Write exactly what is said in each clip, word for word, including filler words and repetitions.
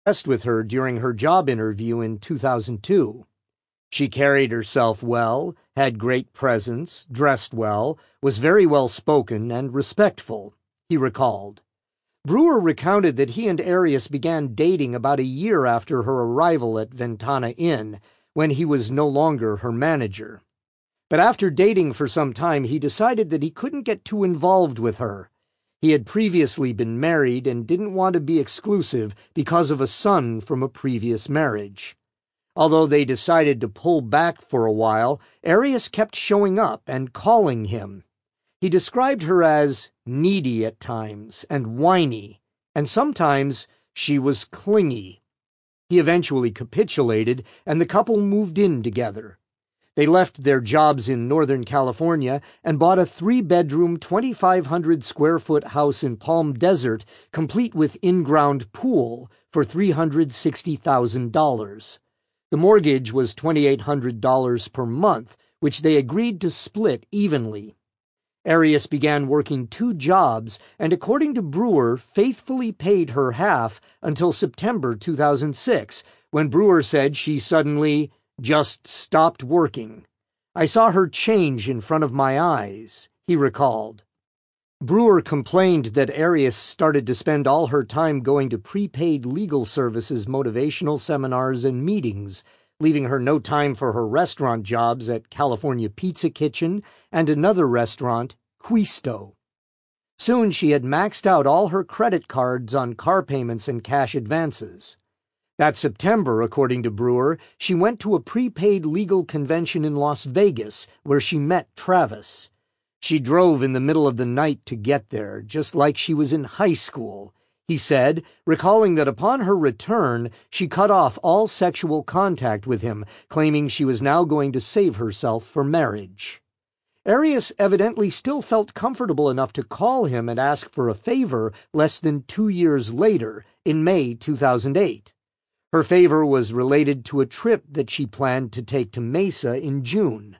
Impressed with her during her job interview in two thousand two. She carried herself well, had great presence, dressed well, was very well spoken and respectful, he recalled. Brewer recounted that he and Arias began dating about a year after her arrival at Ventana Inn, when he was no longer her manager. But after dating for some time, he decided that he couldn't get too involved with her. He had previously been married and didn't want to be exclusive because of a son from a previous marriage. Although they decided to pull back for a while, Arias kept showing up and calling him. He described her as needy at times and whiny, and sometimes she was clingy. He eventually capitulated, and the couple moved in together. They left their jobs in Northern California and bought a three-bedroom, twenty-five hundred square foot house in Palm Desert, complete with in-ground pool, for three hundred sixty thousand dollars. The mortgage was twenty-eight hundred dollars per month, which they agreed to split evenly. Arias began working two jobs and, according to Brewer, faithfully paid her half until September two thousand six, when Brewer said she suddenly just stopped working. "I saw her change in front of my eyes," he recalled. Brewer complained that Arias started to spend all her time going to prepaid legal services, motivational seminars, and meetings, leaving her no time for her restaurant jobs at California Pizza Kitchen and another restaurant, Quisto. Soon she had maxed out all her credit cards on car payments and cash advances. That September, according to Brewer, she went to a prepaid legal convention in Las Vegas where she met Travis. She drove in the middle of the night to get there, just like she was in high school, he said, recalling that upon her return, she cut off all sexual contact with him, claiming she was now going to save herself for marriage. Arias evidently still felt comfortable enough to call him and ask for a favor less than two years later, in May two thousand eight. Her favor was related to a trip that she planned to take to Mesa in June.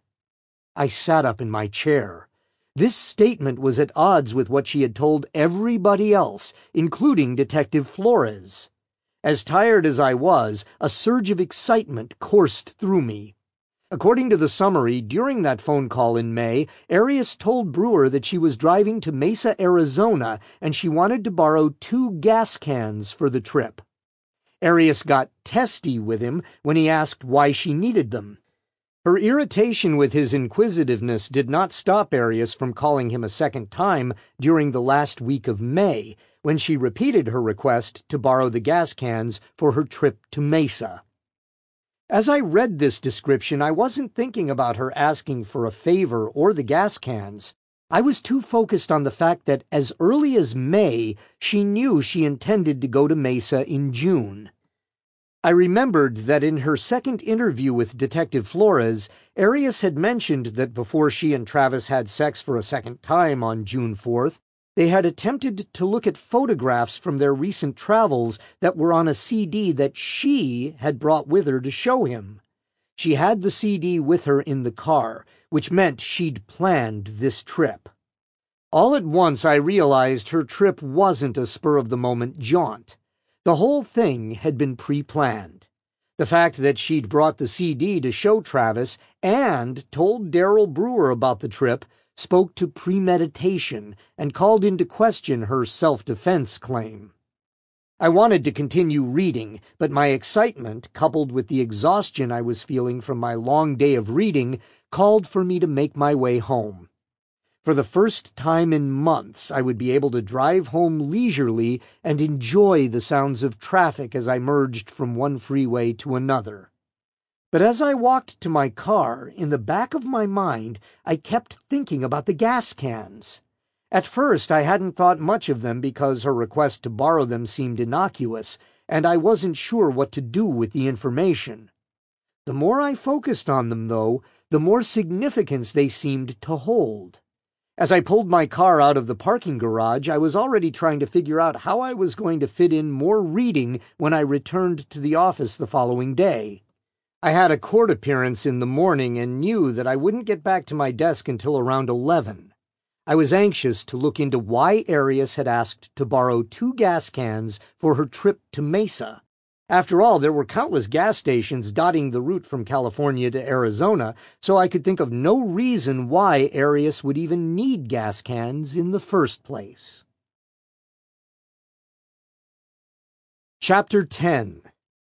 I sat up in my chair. This statement was at odds with what she had told everybody else, including Detective Flores. As tired as I was, a surge of excitement coursed through me. According to the summary, during that phone call in May, Arias told Brewer that she was driving to Mesa, Arizona, and she wanted to borrow two gas cans for the trip. Arias got testy with him when he asked why she needed them. Her irritation with his inquisitiveness did not stop Arias from calling him a second time during the last week of May, when she repeated her request to borrow the gas cans for her trip to Mesa. As I read this description, I wasn't thinking about her asking for a favor or the gas cans. I was too focused on the fact that as early as May, she knew she intended to go to Mesa in June. I remembered that in her second interview with Detective Flores, Arias had mentioned that before she and Travis had sex for a second time on June fourth, they had attempted to look at photographs from their recent travels that were on a C D that she had brought with her to show him. She had the C D with her in the car, which meant she'd planned this trip. All at once I realized her trip wasn't a spur-of-the-moment jaunt. The whole thing had been pre-planned. The fact that she'd brought the C D to show Travis and told Darrell Brewer about the trip spoke to premeditation and called into question her self-defense claim. I wanted to continue reading, but my excitement, coupled with the exhaustion I was feeling from my long day of reading, called for me to make my way home. For the first time in months, I would be able to drive home leisurely and enjoy the sounds of traffic as I merged from one freeway to another. But as I walked to my car, in the back of my mind, I kept thinking about the gas cans. At first, I hadn't thought much of them because her request to borrow them seemed innocuous, and I wasn't sure what to do with the information. The more I focused on them, though, the more significance they seemed to hold. As I pulled my car out of the parking garage, I was already trying to figure out how I was going to fit in more reading when I returned to the office the following day. I had a court appearance in the morning and knew that I wouldn't get back to my desk until around eleven. I was anxious to look into why Arias had asked to borrow two gas cans for her trip to Mesa. After all, there were countless gas stations dotting the route from California to Arizona, so I could think of no reason why Arius would even need gas cans in the first place. Chapter ten.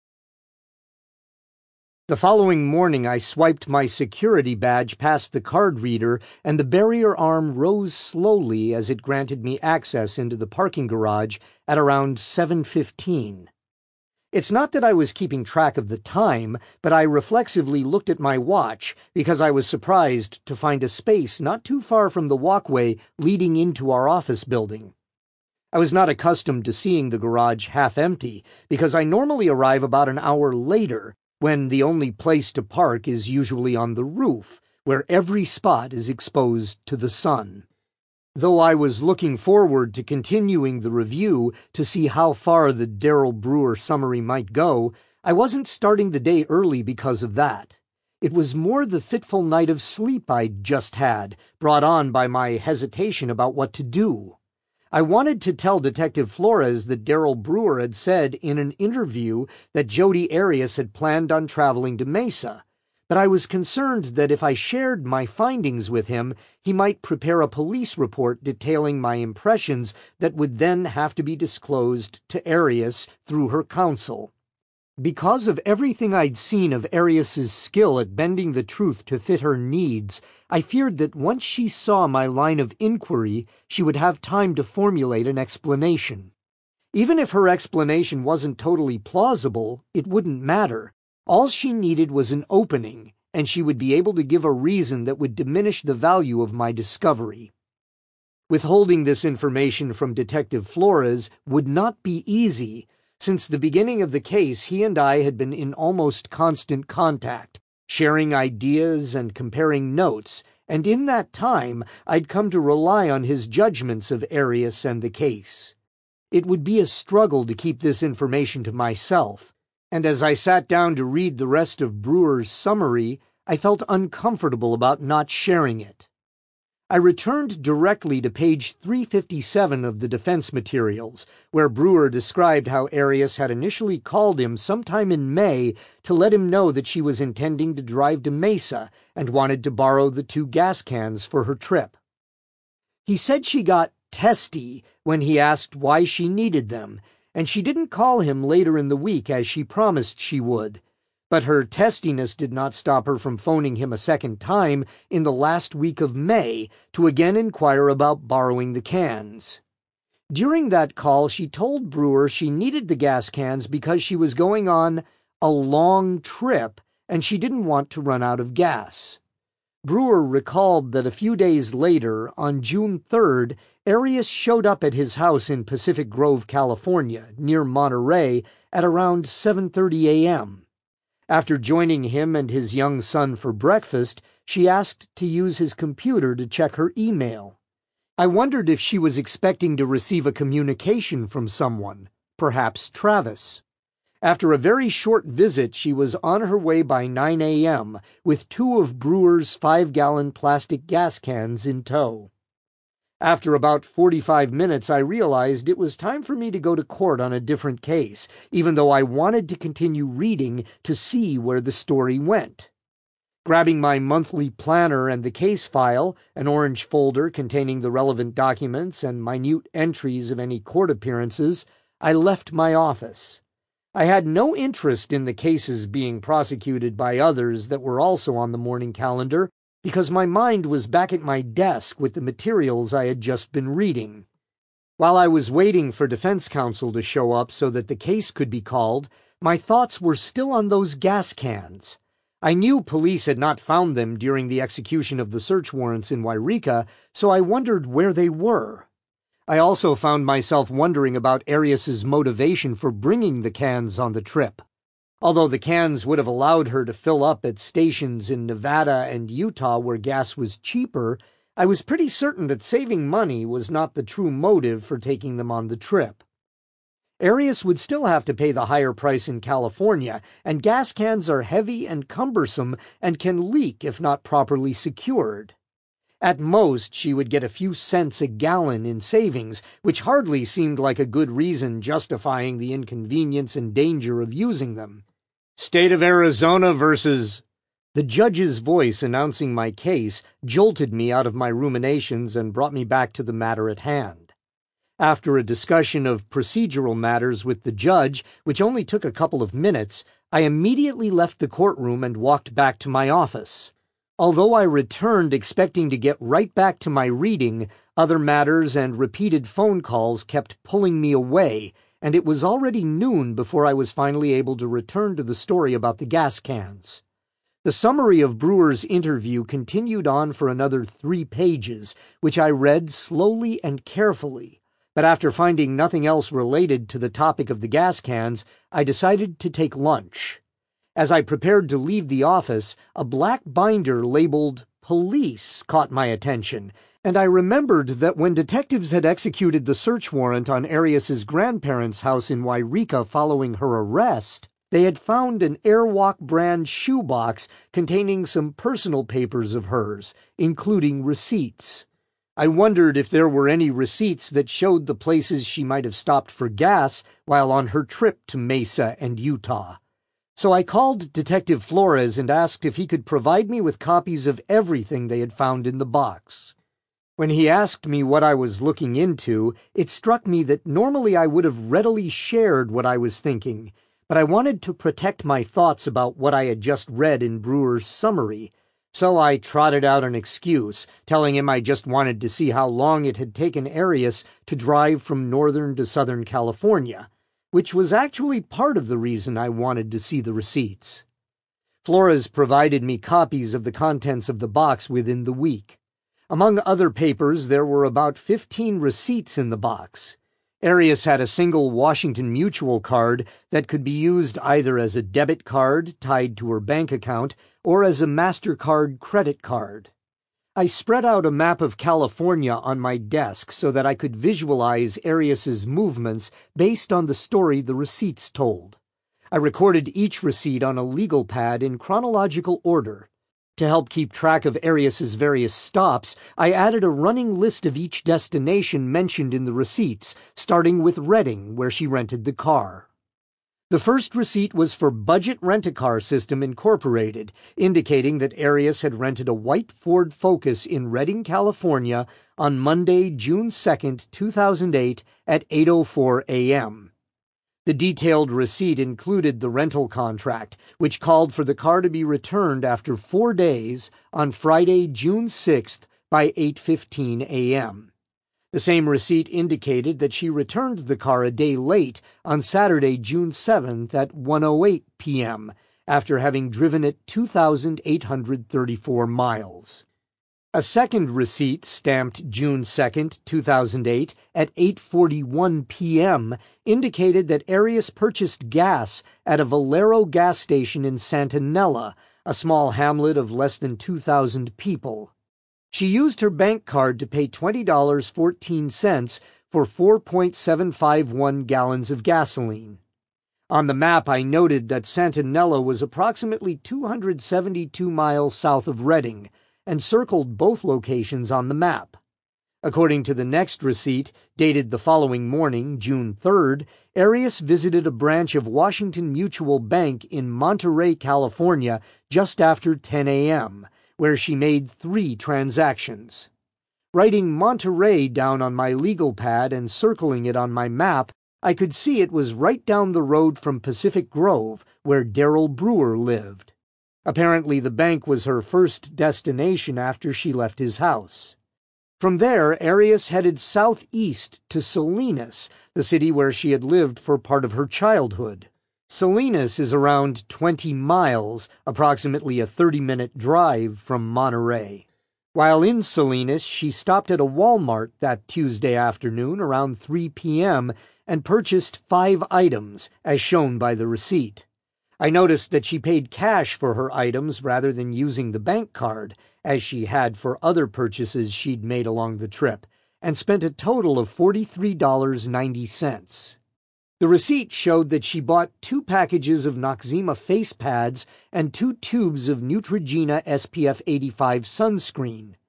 The following morning I swiped my security badge past the card reader, and the barrier arm rose slowly as it granted me access into the parking garage at around seven fifteen. It's not that I was keeping track of the time, but I reflexively looked at my watch because I was surprised to find a space not too far from the walkway leading into our office building. I was not accustomed to seeing the garage half empty because I normally arrive about an hour later, when the only place to park is usually on the roof, where every spot is exposed to the sun. Though I was looking forward to continuing the review to see how far the Darrell Brewer summary might go, I wasn't starting the day early because of that. It was more the fitful night of sleep I'd just had, brought on by my hesitation about what to do. I wanted to tell Detective Flores that Darrell Brewer had said in an interview that Jodi Arias had planned on traveling to Mesa, but I was concerned that if I shared my findings with him, he might prepare a police report detailing my impressions that would then have to be disclosed to Arias through her counsel. Because of everything I'd seen of Arias's skill at bending the truth to fit her needs, I feared that once she saw my line of inquiry, she would have time to formulate an explanation. Even if her explanation wasn't totally plausible, it wouldn't matter. All she needed was an opening, and she would be able to give a reason that would diminish the value of my discovery. Withholding this information from Detective Flores would not be easy. Since the beginning of the case, he and I had been in almost constant contact, sharing ideas and comparing notes, and in that time I'd come to rely on his judgments of Arias and the case. It would be a struggle to keep this information to myself, and as I sat down to read the rest of Brewer's summary, I felt uncomfortable about not sharing it. I returned directly to page three fifty-seven of the defense materials, where Brewer described how Arias had initially called him sometime in May to let him know that she was intending to drive to Mesa and wanted to borrow the two gas cans for her trip. He said she got testy when he asked why she needed them, and she didn't call him later in the week as she promised she would. But her testiness did not stop her from phoning him a second time in the last week of May to again inquire about borrowing the cans. During that call, she told Brewer she needed the gas cans because she was going on a long trip and she didn't want to run out of gas. Brewer recalled that a few days later, on June third, Arias showed up at his house in Pacific Grove, California, near Monterey, at around seven thirty a.m. After joining him and his young son for breakfast, she asked to use his computer to check her email. I wondered if she was expecting to receive a communication from someone, perhaps Travis. After a very short visit, she was on her way by nine a.m. with two of Brewer's five-gallon plastic gas cans in tow. After about forty-five minutes, I realized it was time for me to go to court on a different case, even though I wanted to continue reading to see where the story went. Grabbing my monthly planner and the case file, an orange folder containing the relevant documents and minute entries of any court appearances, I left my office. I had no interest in the cases being prosecuted by others that were also on the morning calendar, because my mind was back at my desk with the materials I had just been reading. While I was waiting for defense counsel to show up so that the case could be called, my thoughts were still on those gas cans. I knew police had not found them during the execution of the search warrants in Wairika, so I wondered where they were. I also found myself wondering about Arias's motivation for bringing the cans on the trip. Although the cans would have allowed her to fill up at stations in Nevada and Utah where gas was cheaper, I was pretty certain that saving money was not the true motive for taking them on the trip. Arias would still have to pay the higher price in California, and gas cans are heavy and cumbersome and can leak if not properly secured. At most, she would get a few cents a gallon in savings, which hardly seemed like a good reason justifying the inconvenience and danger of using them. State of Arizona versus... The judge's voice announcing my case jolted me out of my ruminations and brought me back to the matter at hand. After a discussion of procedural matters with the judge, which only took a couple of minutes, I immediately left the courtroom and walked back to my office. Although I returned expecting to get right back to my reading, other matters and repeated phone calls kept pulling me away, and it was already noon before I was finally able to return to the story about the gas cans. The summary of Brewer's interview continued on for another three pages, which I read slowly and carefully, but after finding nothing else related to the topic of the gas cans, I decided to take lunch. As I prepared to leave the office, a black binder labeled Police caught my attention, and I remembered that when detectives had executed the search warrant on Arias's grandparents' house in Wairika following her arrest, they had found an Airwalk brand shoebox containing some personal papers of hers, including receipts. I wondered if there were any receipts that showed the places she might have stopped for gas while on her trip to Mesa and Utah. So I called Detective Flores and asked if he could provide me with copies of everything they had found in the box. When he asked me what I was looking into, it struck me that normally I would have readily shared what I was thinking, but I wanted to protect my thoughts about what I had just read in Brewer's summary, so I trotted out an excuse, telling him I just wanted to see how long it had taken Arias to drive from Northern to Southern California, which was actually part of the reason I wanted to see the receipts. Flores provided me copies of the contents of the box within the week. Among other papers, there were about fifteen receipts in the box. Arias had a single Washington Mutual card that could be used either as a debit card tied to her bank account or as a MasterCard credit card. I spread out a map of California on my desk so that I could visualize Arias's movements based on the story the receipts told. I recorded each receipt on a legal pad in chronological order. To help keep track of Arias's various stops, I added a running list of each destination mentioned in the receipts, starting with Redding, where she rented the car. The first receipt was for Budget Rent-A-Car System Incorporated, indicating that Arias had rented a white Ford Focus in Redding, California on Monday, June second, two thousand eight at eight oh four a m The detailed receipt included the rental contract, which called for the car to be returned after four days on Friday, June sixth by eight fifteen a m The same receipt indicated that she returned the car a day late on Saturday, June seventh at one oh eight p m after having driven it two thousand eight hundred thirty-four miles. A second receipt, stamped June second, two thousand eight at eight forty-one p m, indicated that Arias purchased gas at a Valero gas station in Santanella, a small hamlet of less than two thousand people. She used her bank card to pay twenty dollars and fourteen cents for four point seven five one gallons of gasoline. On the map, I noted that Santanella was approximately two hundred seventy-two miles south of Redding, and circled both locations on the map. According to the next receipt, dated the following morning, June third, Arias visited a branch of Washington Mutual Bank in Monterey, California, just after ten a m, where she made three transactions. Writing Monterey down on my legal pad and circling it on my map, I could see it was right down the road from Pacific Grove, where Darrell Brewer lived. Apparently the bank was her first destination after she left his house. From there, Arias headed southeast to Salinas, the city where she had lived for part of her childhood. Salinas is around twenty miles, approximately a thirty-minute drive from Monterey. While in Salinas, she stopped at a Walmart that Tuesday afternoon around three p m and purchased five items, as shown by the receipt. I noticed that she paid cash for her items rather than using the bank card, as she had for other purchases she'd made along the trip, and spent a total of forty-three dollars and ninety cents. The receipt showed that she bought two packages of Noxzema face pads and two tubes of Neutrogena S P F eighty-five sunscreen.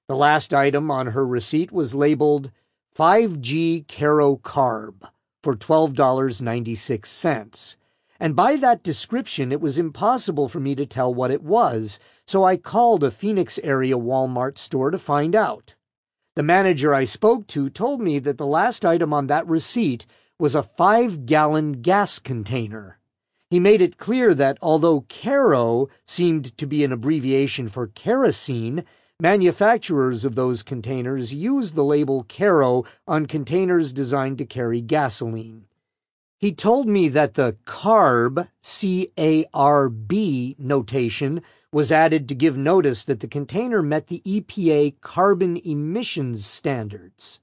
The last item on her receipt was labeled five G Caro Carb for twelve dollars and ninety-six cents. And by that description, it was impossible for me to tell what it was, so I called a Phoenix area Walmart store to find out. The manager I spoke to told me that the last item on that receipt was a five-gallon gas container. He made it clear that although Caro seemed to be an abbreviation for kerosene, manufacturers of those containers use the label Caro on containers designed to carry gasoline. He told me that the CARB, C A R B notation was added to give notice that the container met the E P A carbon emissions standards.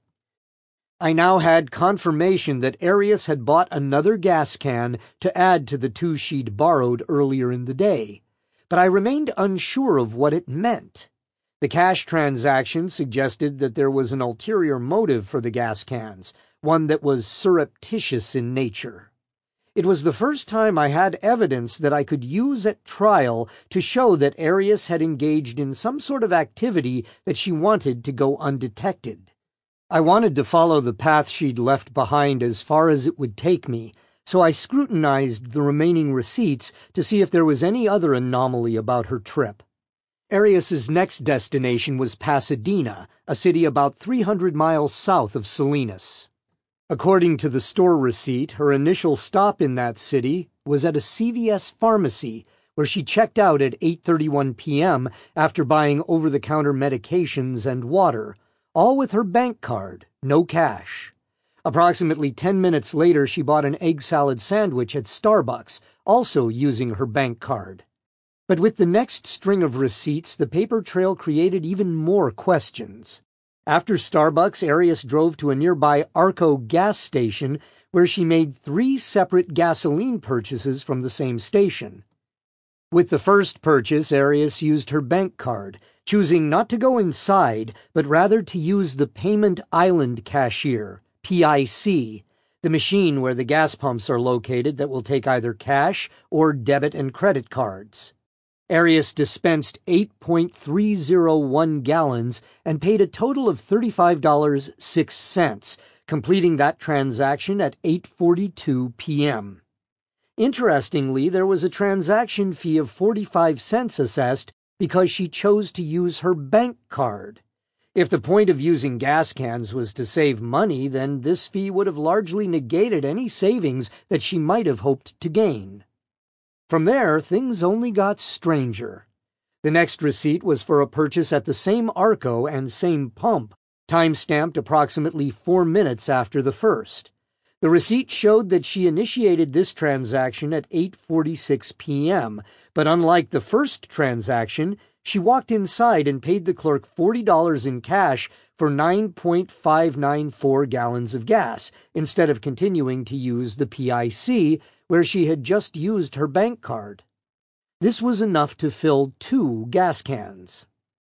I now had confirmation that Arius had bought another gas can to add to the two she'd borrowed earlier in the day, but I remained unsure of what it meant. The cash transaction suggested that there was an ulterior motive for the gas cans, one that was surreptitious in nature. It was the first time I had evidence that I could use at trial to show that Arius had engaged in some sort of activity that she wanted to go undetected. I wanted to follow the path she'd left behind as far as it would take me, so I scrutinized the remaining receipts to see if there was any other anomaly about her trip. Arius's next destination was Pasadena, a city about three hundred miles south of Salinas. According to the store receipt, her initial stop in that city was at a C V S pharmacy, where she checked out at eight thirty-one p.m. after buying over-the-counter medications and water, all with her bank card, no cash. Approximately ten minutes later, she bought an egg salad sandwich at Starbucks, also using her bank card. But with the next string of receipts, the paper trail created even more questions. After Starbucks, Arius drove to a nearby Arco gas station where she made three separate gasoline purchases from the same station. With the first purchase, Arius used her bank card, choosing not to go inside, but rather to use the Payment Island Cashier, P I C, the machine where the gas pumps are located that will take either cash or debit and credit cards. Arius dispensed eight point three zero one gallons and paid a total of thirty-five dollars and six cents, completing that transaction at eight forty-two p.m. Interestingly, there was a transaction fee of forty-five cents assessed because she chose to use her bank card. If the point of using gas cans was to save money, then this fee would have largely negated any savings that she might have hoped to gain. From there, things only got stranger. The next receipt was for a purchase at the same Arco and same pump, time-stamped approximately four minutes after the first. The receipt showed that she initiated this transaction at eight forty-six p.m., but unlike the first transaction, she walked inside and paid the clerk forty dollars in cash for nine point five nine four gallons of gas, instead of continuing to use the P I C, where she had just used her bank card. This was enough to fill two gas cans.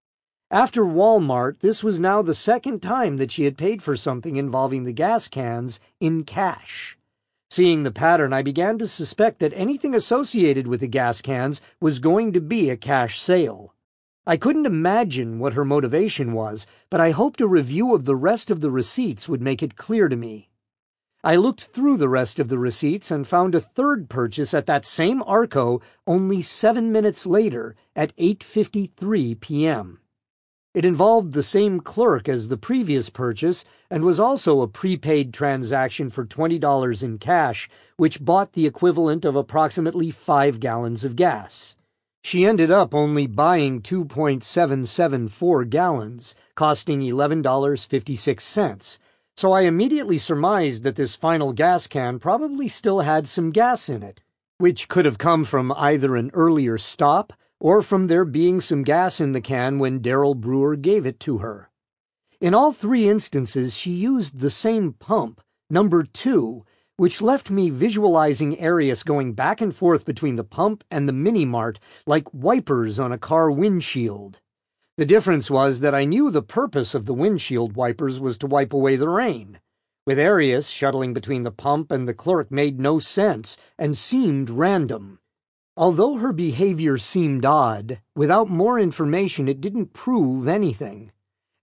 After Walmart, this was now the second time that she had paid for something involving the gas cans in cash. Seeing the pattern, I began to suspect that anything associated with the gas cans was going to be a cash sale. I couldn't imagine what her motivation was, but I hoped a review of the rest of the receipts would make it clear to me. I looked through the rest of the receipts and found a third purchase at that same Arco only seven minutes later at eight fifty-three p.m. It involved the same clerk as the previous purchase and was also a prepaid transaction for twenty dollars in cash, which bought the equivalent of approximately five gallons of gas. She ended up only buying two point seven seven four gallons, costing eleven dollars and fifty-six cents, so I immediately surmised that this final gas can probably still had some gas in it, which could have come from either an earlier stop or from there being some gas in the can when Darrell Brewer gave it to her. In all three instances, she used the same pump, number two, which left me visualizing Arius going back and forth between the pump and the mini-mart like wipers on a car windshield. The difference was that I knew the purpose of the windshield wipers was to wipe away the rain. With Arius, shuttling between the pump and the clerk made no sense and seemed random. Although her behavior seemed odd, without more information it didn't prove anything.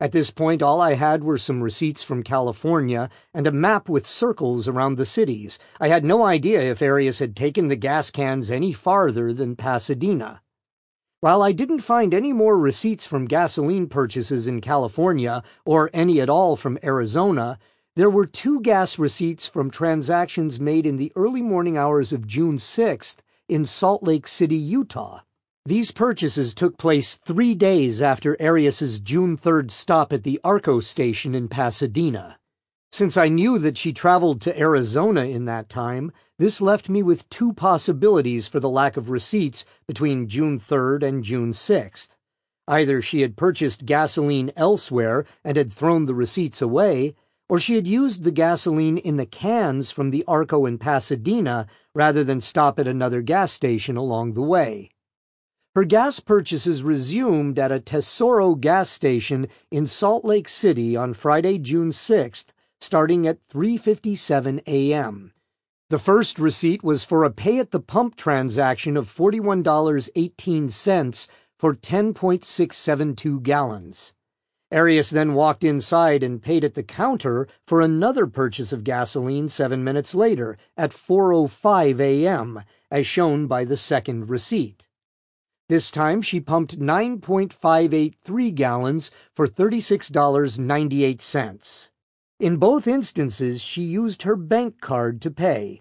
At this point, all I had were some receipts from California and a map with circles around the cities. I had no idea if Arias had taken the gas cans any farther than Pasadena. While I didn't find any more receipts from gasoline purchases in California, or any at all from Arizona, there were two gas receipts from transactions made in the early morning hours of June sixth in Salt Lake City, Utah. These purchases took place three days after Arias's June third stop at the Arco station in Pasadena. Since I knew that she traveled to Arizona in that time, this left me with two possibilities for the lack of receipts between June third and June sixth. Either she had purchased gasoline elsewhere and had thrown the receipts away, or she had used the gasoline in the cans from the Arco in Pasadena rather than stop at another gas station along the way. Her gas purchases resumed at a Tesoro gas station in Salt Lake City on Friday, June sixth, starting at three fifty-seven a m The first receipt was for a pay-at-the-pump transaction of forty-one dollars and eighteen cents for ten point six seven two gallons. Arias then walked inside and paid at the counter for another purchase of gasoline seven minutes later at four oh five a m, as shown by the second receipt. This time she pumped nine point five eight three gallons for thirty-six dollars and ninety-eight cents. In both instances, she used her bank card to pay.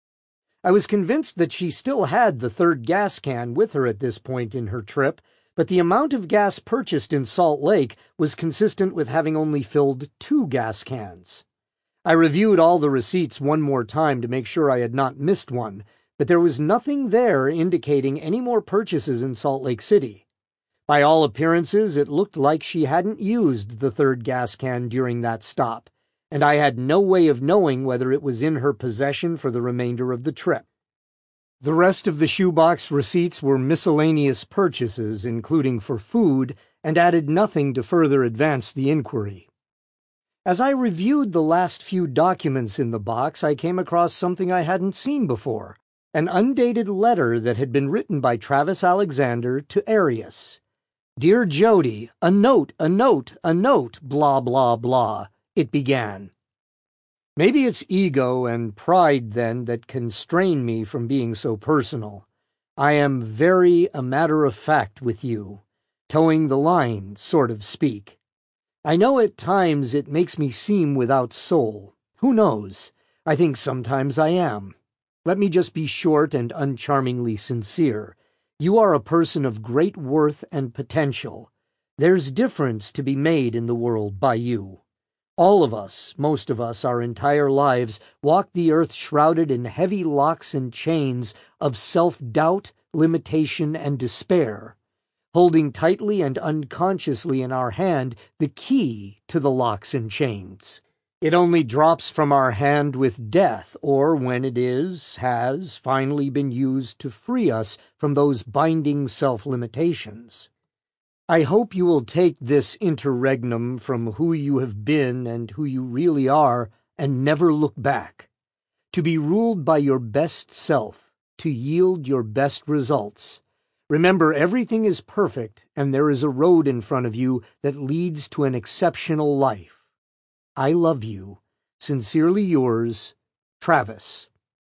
I was convinced that she still had the third gas can with her at this point in her trip, but the amount of gas purchased in Salt Lake was consistent with having only filled two gas cans. I reviewed all the receipts one more time to make sure I had not missed one, but there was nothing there indicating any more purchases in Salt Lake City. By all appearances, it looked like she hadn't used the third gas can during that stop, and I had no way of knowing whether it was in her possession for the remainder of the trip. The rest of the shoebox receipts were miscellaneous purchases, including for food, and added nothing to further advance the inquiry. As I reviewed the last few documents in the box, I came across something I hadn't seen before. An undated letter that had been written by Travis Alexander to Arias. "Dear Jody, a note, a note, a note, blah, blah, blah," it began. Maybe it's ego and pride, then, that constrain me from being so personal. I am very a matter of fact with you, towing the line, sort of speak. I know at times it makes me seem without soul. Who knows? I think sometimes I am. Let me just be short and uncharmingly sincere. You are a person of great worth and potential. There's difference to be made in the world by you. All of us, most of us, our entire lives, walk the earth shrouded in heavy locks and chains of self-doubt, limitation, and despair, holding tightly and unconsciously in our hand the key to the locks and chains. It only drops from our hand with death, or when it is, has, finally been used to free us from those binding self-limitations. I hope you will take this interregnum from who you have been and who you really are and never look back. To be ruled by your best self, to yield your best results. Remember, everything is perfect and there is a road in front of you that leads to an exceptional life. I love you. Sincerely yours, Travis.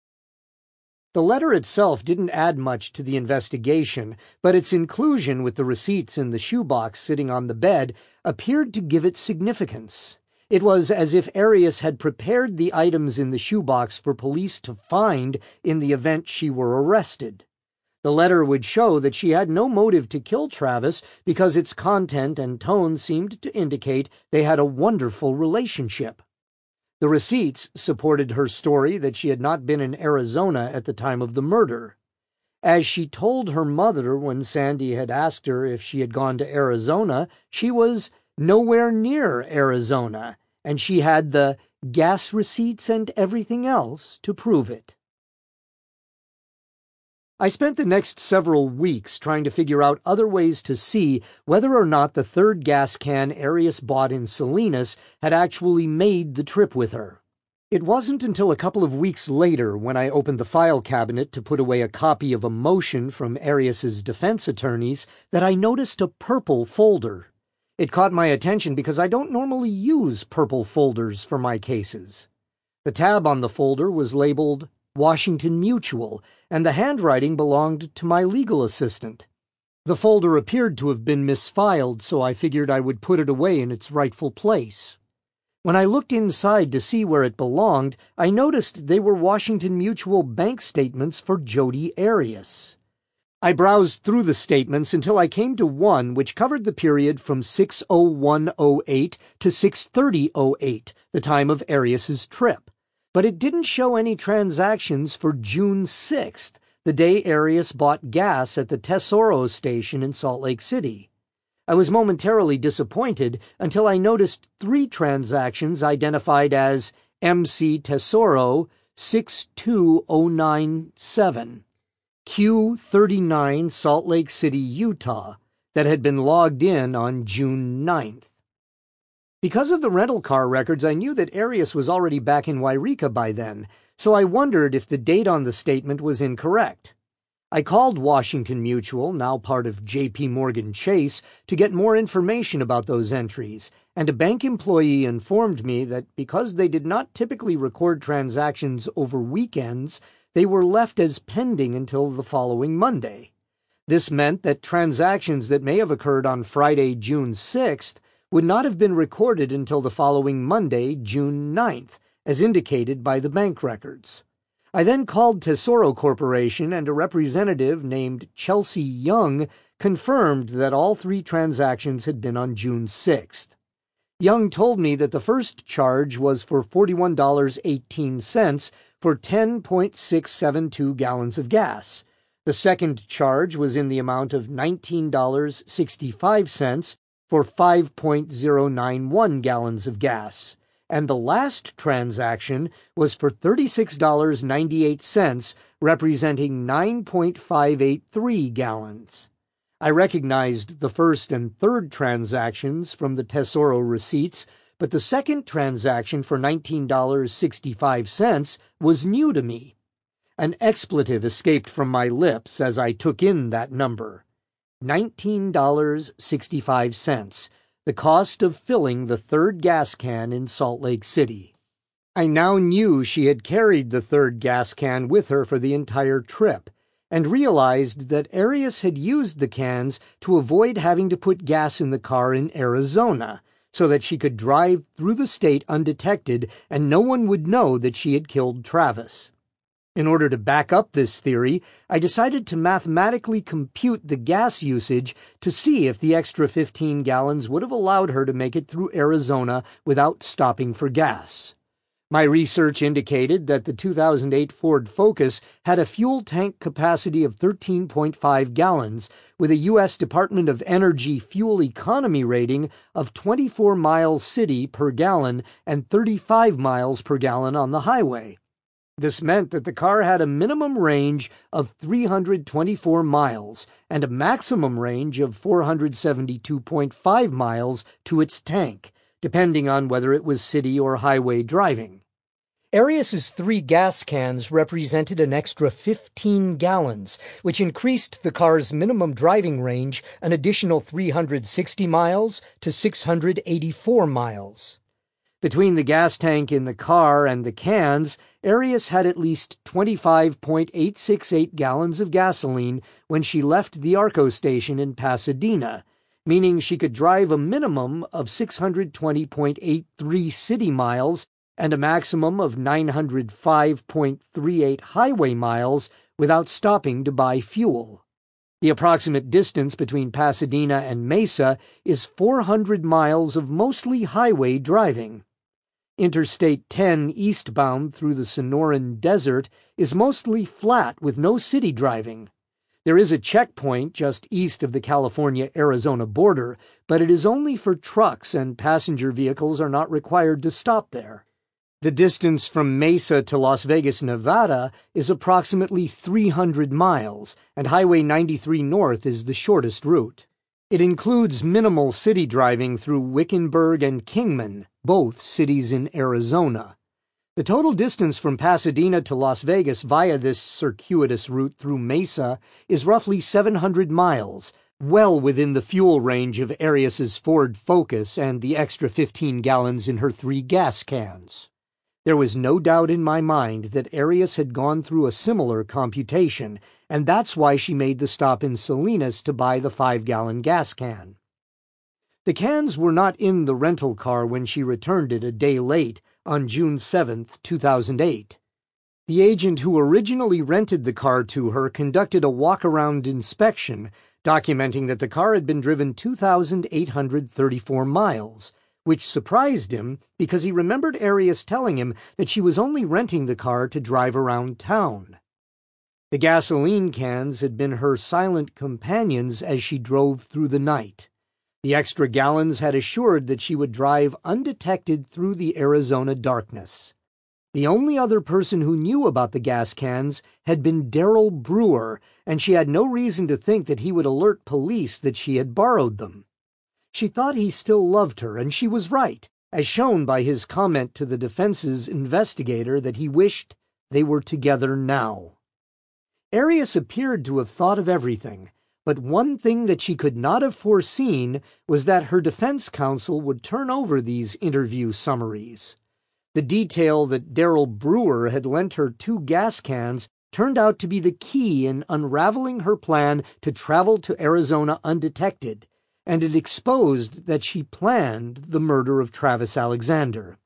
The letter itself didn't add much to the investigation, but its inclusion with the receipts in the shoebox sitting on the bed appeared to give it significance. It was as if Arias had prepared the items in the shoebox for police to find in the event she were arrested. The letter would show that she had no motive to kill Travis because its content and tone seemed to indicate they had a wonderful relationship. The receipts supported her story that she had not been in Arizona at the time of the murder. As she told her mother when Sandy had asked her if she had gone to Arizona, she was nowhere near Arizona, and she had the gas receipts and everything else to prove it. I spent the next several weeks trying to figure out other ways to see whether or not the third gas can Arias bought in Salinas had actually made the trip with her. It wasn't until a couple of weeks later, when I opened the file cabinet to put away a copy of a motion from Arias's defense attorneys, that I noticed a purple folder. It caught my attention because I don't normally use purple folders for my cases. The tab on the folder was labeled Washington Mutual, and the handwriting belonged to my legal assistant. The folder appeared to have been misfiled, so I figured I would put it away in its rightful place. When I looked inside to see where it belonged, I noticed they were Washington Mutual bank statements for Jodi Arias. I browsed through the statements until I came to one which covered the period from six oh one oh eight to six thirty oh eight, the time of Arias's trip. But it didn't show any transactions for June sixth, the day Arias bought gas at the Tesoro station in Salt Lake City. I was momentarily disappointed until I noticed three transactions identified as M C Tesoro six two oh nine seven, Q thirty-nine Salt Lake City, Utah, that had been logged in on June ninth. Because of the rental car records, I knew that Arias was already back in Wairika by then, so I wondered if the date on the statement was incorrect. I called Washington Mutual, now part of J P Morgan Chase, to get more information about those entries, and a bank employee informed me that because they did not typically record transactions over weekends, they were left as pending until the following Monday. This meant that transactions that may have occurred on Friday, June sixth, would not have been recorded until the following Monday, June ninth, as indicated by the bank records. I then called Tesoro Corporation, and a representative named Chelsea Young confirmed that all three transactions had been on June sixth. Young told me that the first charge was for forty-one dollars and eighteen cents for ten point six seven two gallons of gas. The second charge was in the amount of nineteen dollars and sixty-five cents for five point zero nine one gallons of gas. And the last transaction was for thirty-six dollars and ninety-eight cents, representing nine point five eight three gallons. I recognized the first and third transactions from the Tesoro receipts, but the second transaction for nineteen dollars and sixty-five cents was new to me. An expletive escaped from my lips as I took in that number. nineteen dollars and sixty-five cents. The cost of filling the third gas can in Salt Lake City. I now knew she had carried the third gas can with her for the entire trip, and realized that Arias had used the cans to avoid having to put gas in the car in Arizona, so that she could drive through the state undetected and no one would know that she had killed Travis. In order to back up this theory, I decided to mathematically compute the gas usage to see if the extra fifteen gallons would have allowed her to make it through Arizona without stopping for gas. My research indicated that the two thousand eight Ford Focus had a fuel tank capacity of thirteen point five gallons, with a U S Department of Energy fuel economy rating of twenty-four miles city per gallon and thirty-five miles per gallon on the highway. This meant that the car had a minimum range of three hundred twenty-four miles and a maximum range of four hundred seventy-two point five miles to its tank, depending on whether it was city or highway driving. Arias's three gas cans represented an extra fifteen gallons, which increased the car's minimum driving range an additional three hundred sixty miles to six hundred eighty-four miles. Between the gas tank in the car and the cans, Arias had at least twenty-five point eight six eight gallons of gasoline when she left the Arco station in Pasadena, meaning she could drive a minimum of six hundred twenty point eight three city miles and a maximum of nine hundred five point three eight highway miles without stopping to buy fuel. The approximate distance between Pasadena and Mesa is four hundred miles of mostly highway driving. Interstate ten eastbound through the Sonoran Desert is mostly flat with no city driving. There is a checkpoint just east of the California-Arizona border, but it is only for trucks and passenger vehicles are not required to stop there. The distance from Mesa to Las Vegas, Nevada is approximately three hundred miles, and Highway ninety-three North is the shortest route. It includes minimal city driving through Wickenburg and Kingman, both cities in Arizona. The total distance from Pasadena to Las Vegas via this circuitous route through Mesa is roughly seven hundred miles, well within the fuel range of Arias's Ford Focus and the extra fifteen gallons in her three gas cans. There was no doubt in my mind that Arias had gone through a similar computation, and that's why she made the stop in Salinas to buy the five-gallon gas can. The cans were not in the rental car when she returned it a day late on June seventh, two thousand eight. The agent who originally rented the car to her conducted a walk-around inspection, documenting that the car had been driven two thousand eight hundred thirty-four miles, which surprised him because he remembered Arias telling him that she was only renting the car to drive around town. The gasoline cans had been her silent companions as she drove through the night. The extra gallons had assured that she would drive undetected through the Arizona darkness. The only other person who knew about the gas cans had been Darrell Brewer, and she had no reason to think that he would alert police that she had borrowed them. She thought he still loved her, and she was right, as shown by his comment to the defense's investigator that he wished they were together now. Arias appeared to have thought of everything, but one thing that she could not have foreseen was that her defense counsel would turn over these interview summaries. The detail that Darrell Brewer had lent her two gas cans turned out to be the key in unraveling her plan to travel to Arizona undetected, and it exposed that she planned the murder of Travis Alexander.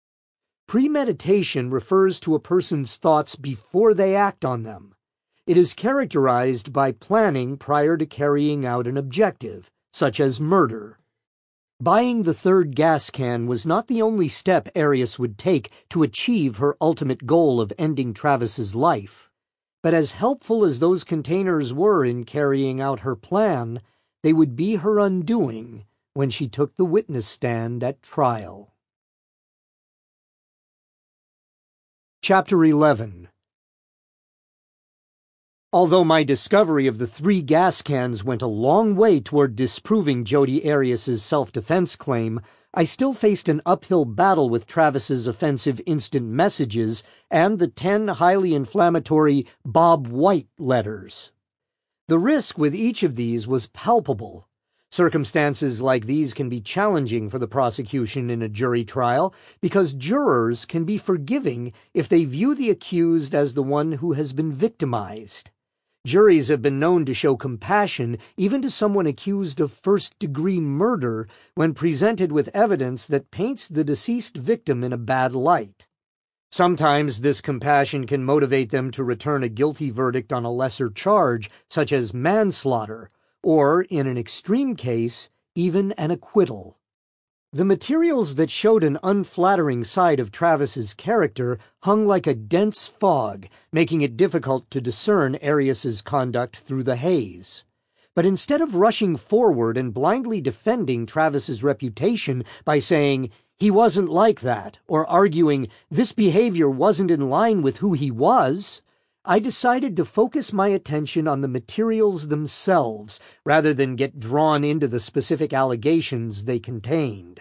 Premeditation refers to a person's thoughts before they act on them. It is characterized by planning prior to carrying out an objective, such as murder. Buying the third gas can was not the only step Arias would take to achieve her ultimate goal of ending Travis's life. But as helpful as those containers were in carrying out her plan, they would be her undoing when she took the witness stand at trial. Chapter eleven. Although my discovery of the three gas cans went a long way toward disproving Jodi Arias's self-defense claim, I still faced an uphill battle with Travis's offensive instant messages and the ten highly inflammatory Bob White letters. The risk with each of these was palpable. Circumstances like these can be challenging for the prosecution in a jury trial because jurors can be forgiving if they view the accused as the one who has been victimized. Juries have been known to show compassion even to someone accused of first-degree murder when presented with evidence that paints the deceased victim in a bad light. Sometimes this compassion can motivate them to return a guilty verdict on a lesser charge, such as manslaughter, or, in an extreme case, even an acquittal. The materials that showed an unflattering side of Travis's character hung like a dense fog, making it difficult to discern Arias's conduct through the haze. But instead of rushing forward and blindly defending Travis's reputation by saying, "He wasn't like that," or arguing, "This behavior wasn't in line with who he was," I decided to focus my attention on the materials themselves rather than get drawn into the specific allegations they contained.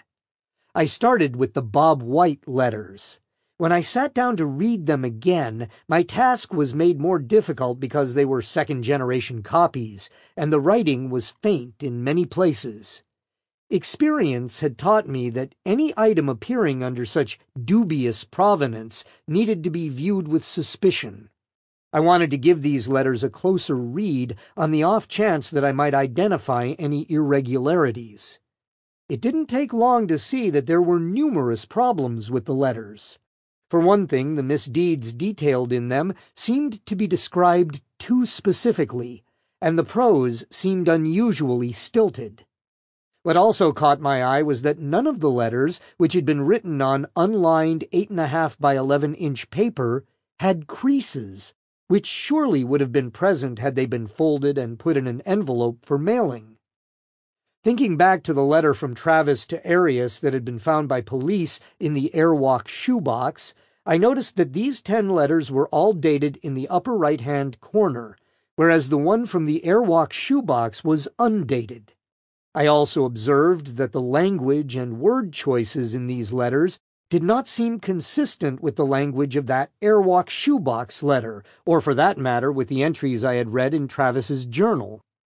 I started with the Bob White letters. When I sat down to read them again, my task was made more difficult because they were second-generation copies, and the writing was faint in many places. Experience had taught me that any item appearing under such dubious provenance needed to be viewed with suspicion. I wanted to give these letters a closer read on the off chance that I might identify any irregularities. It didn't take long to see that there were numerous problems with the letters. For one thing, the misdeeds detailed in them seemed to be described too specifically, and the prose seemed unusually stilted. What also caught my eye was that none of the letters, which had been written on unlined eight and a half by eleven inch paper, had creases, which surely would have been present had they been folded and put in an envelope for mailing. Thinking back to the letter from Travis to Arias that had been found by police in the Airwalk shoebox, I noticed that these ten letters were all dated in the upper right-hand corner, whereas the one from the Airwalk shoebox was undated. I also observed that the language and word choices in these letters did not seem consistent with the language of that Airwalk shoebox letter, or for that matter with the entries I had read in Travis's journal.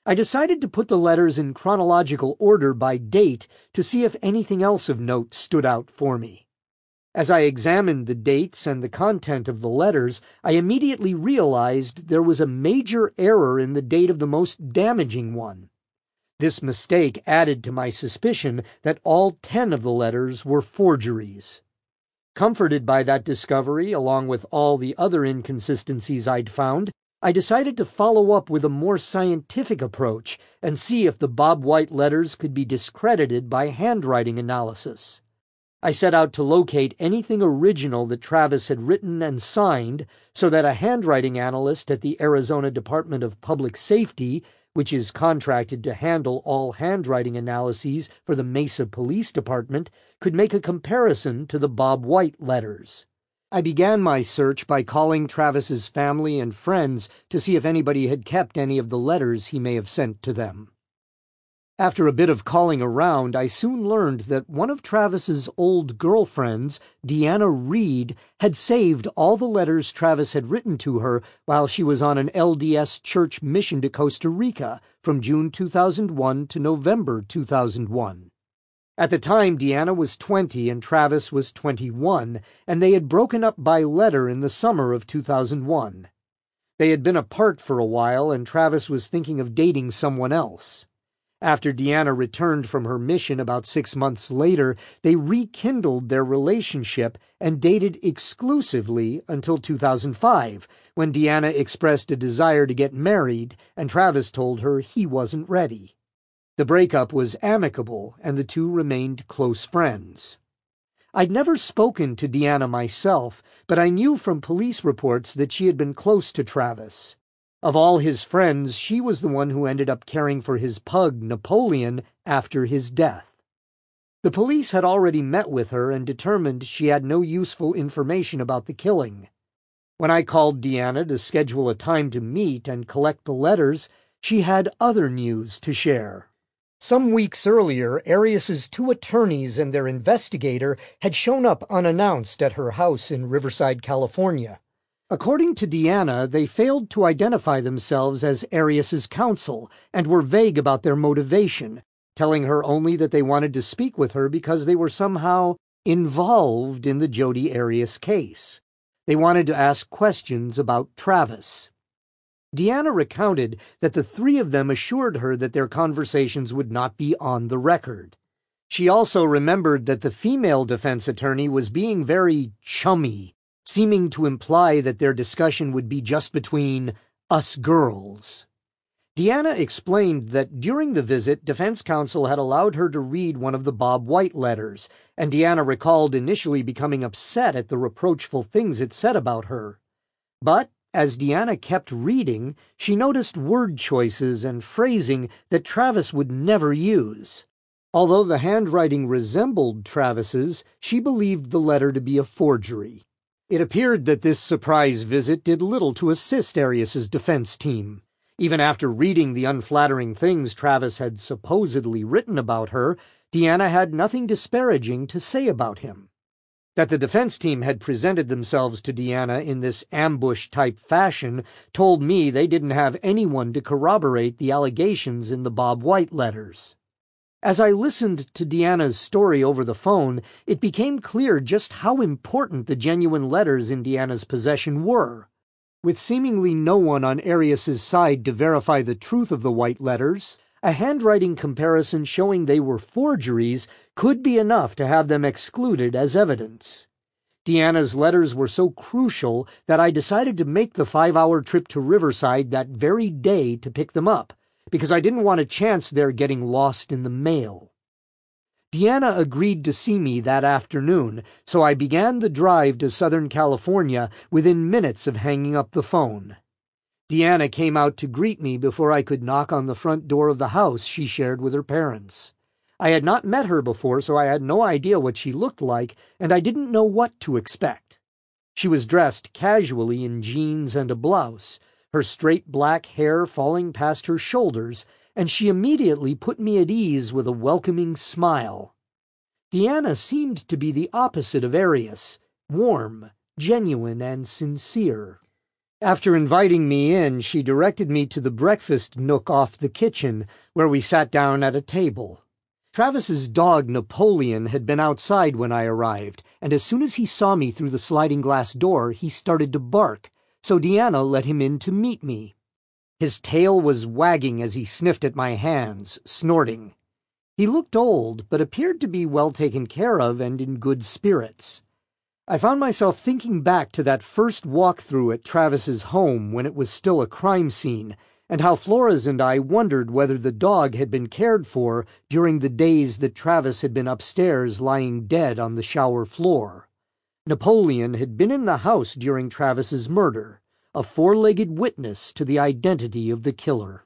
I decided to put the letters in chronological order by date to see if anything else of note stood out for me. As I examined the dates and the content of the letters, I immediately realized there was a major error in the date of the most damaging one. This mistake added to my suspicion that all ten of the letters were forgeries. Comforted by that discovery, along with all the other inconsistencies I'd found, I decided to follow up with a more scientific approach and see if the Bob White letters could be discredited by handwriting analysis. I set out to locate anything original that Travis had written and signed so that a handwriting analyst at the Arizona Department of Public Safety, which is contracted to handle all handwriting analyses for the Mesa Police Department, could make a comparison to the Bob White letters. I began my search by calling Travis's family and friends to see if anybody had kept any of the letters he may have sent to them. After a bit of calling around, I soon learned that one of Travis's old girlfriends, Deanna Reed, had saved all the letters Travis had written to her while she was on an L D S church mission to Costa Rica from June two thousand one to November two thousand one. At the time, Deanna was twenty and Travis was twenty-one, and they had broken up by letter in the summer of two thousand one. They had been apart for a while, and Travis was thinking of dating someone else. After Deanna returned from her mission about six months later, they rekindled their relationship and dated exclusively until two thousand five, when Deanna expressed a desire to get married, and Travis told her he wasn't ready. The breakup was amicable, and the two remained close friends. I'd never spoken to Deanna myself, but I knew from police reports that she had been close to Travis. Of all his friends, she was the one who ended up caring for his pug, Napoleon, after his death. The police had already met with her and determined she had no useful information about the killing. When I called Deanna to schedule a time to meet and collect the letters, she had other news to share. Some weeks earlier, Arias's two attorneys and their investigator had shown up unannounced at her house in Riverside, California. According to Deanna, they failed to identify themselves as Arias's counsel and were vague about their motivation, telling her only that they wanted to speak with her because they were somehow involved in the Jodi Arias case. They wanted to ask questions about Travis. Deanna recounted that the three of them assured her that their conversations would not be on the record. She also remembered that the female defense attorney was being very chummy, seeming to imply that their discussion would be just between us girls. Deanna explained that during the visit, defense counsel had allowed her to read one of the Bob White letters, and Deanna recalled initially becoming upset at the reproachful things it said about her. But as Deanna kept reading, she noticed word choices and phrasing that Travis would never use. Although the handwriting resembled Travis's, she believed the letter to be a forgery. It appeared that this surprise visit did little to assist Arias's defense team. Even after reading the unflattering things Travis had supposedly written about her, Deanna had nothing disparaging to say about him. That the defense team had presented themselves to Deanna in this ambush-type fashion told me they didn't have anyone to corroborate the allegations in the Bob White letters. As I listened to Deanna's story over the phone, it became clear just how important the genuine letters in Deanna's possession were. With seemingly no one on Arias's side to verify the truth of the White letters, a handwriting comparison showing they were forgeries could be enough to have them excluded as evidence. Deanna's letters were so crucial that I decided to make the five-hour trip to Riverside that very day to pick them up, because I didn't want a chance their getting lost in the mail. Deanna agreed to see me that afternoon, so I began the drive to Southern California within minutes of hanging up the phone. Deanna came out to greet me before I could knock on the front door of the house she shared with her parents. I had not met her before, so I had no idea what she looked like, and I didn't know what to expect. She was dressed casually in jeans and a blouse, her straight black hair falling past her shoulders, and she immediately put me at ease with a welcoming smile. Deanna seemed to be the opposite of Arias, warm, genuine, and sincere. After inviting me in, she directed me to the breakfast nook off the kitchen, where we sat down at a table. Travis's dog Napoleon had been outside when I arrived, and as soon as he saw me through the sliding glass door, he started to bark, so Deanna let him in to meet me. His tail was wagging as he sniffed at my hands, snorting. He looked old, but appeared to be well taken care of and in good spirits. I found myself thinking back to that first walk-through at Travis's home when it was still a crime scene, and how Flores and I wondered whether the dog had been cared for during the days that Travis had been upstairs lying dead on the shower floor. Napoleon had been in the house during Travis's murder, a four-legged witness to the identity of the killer.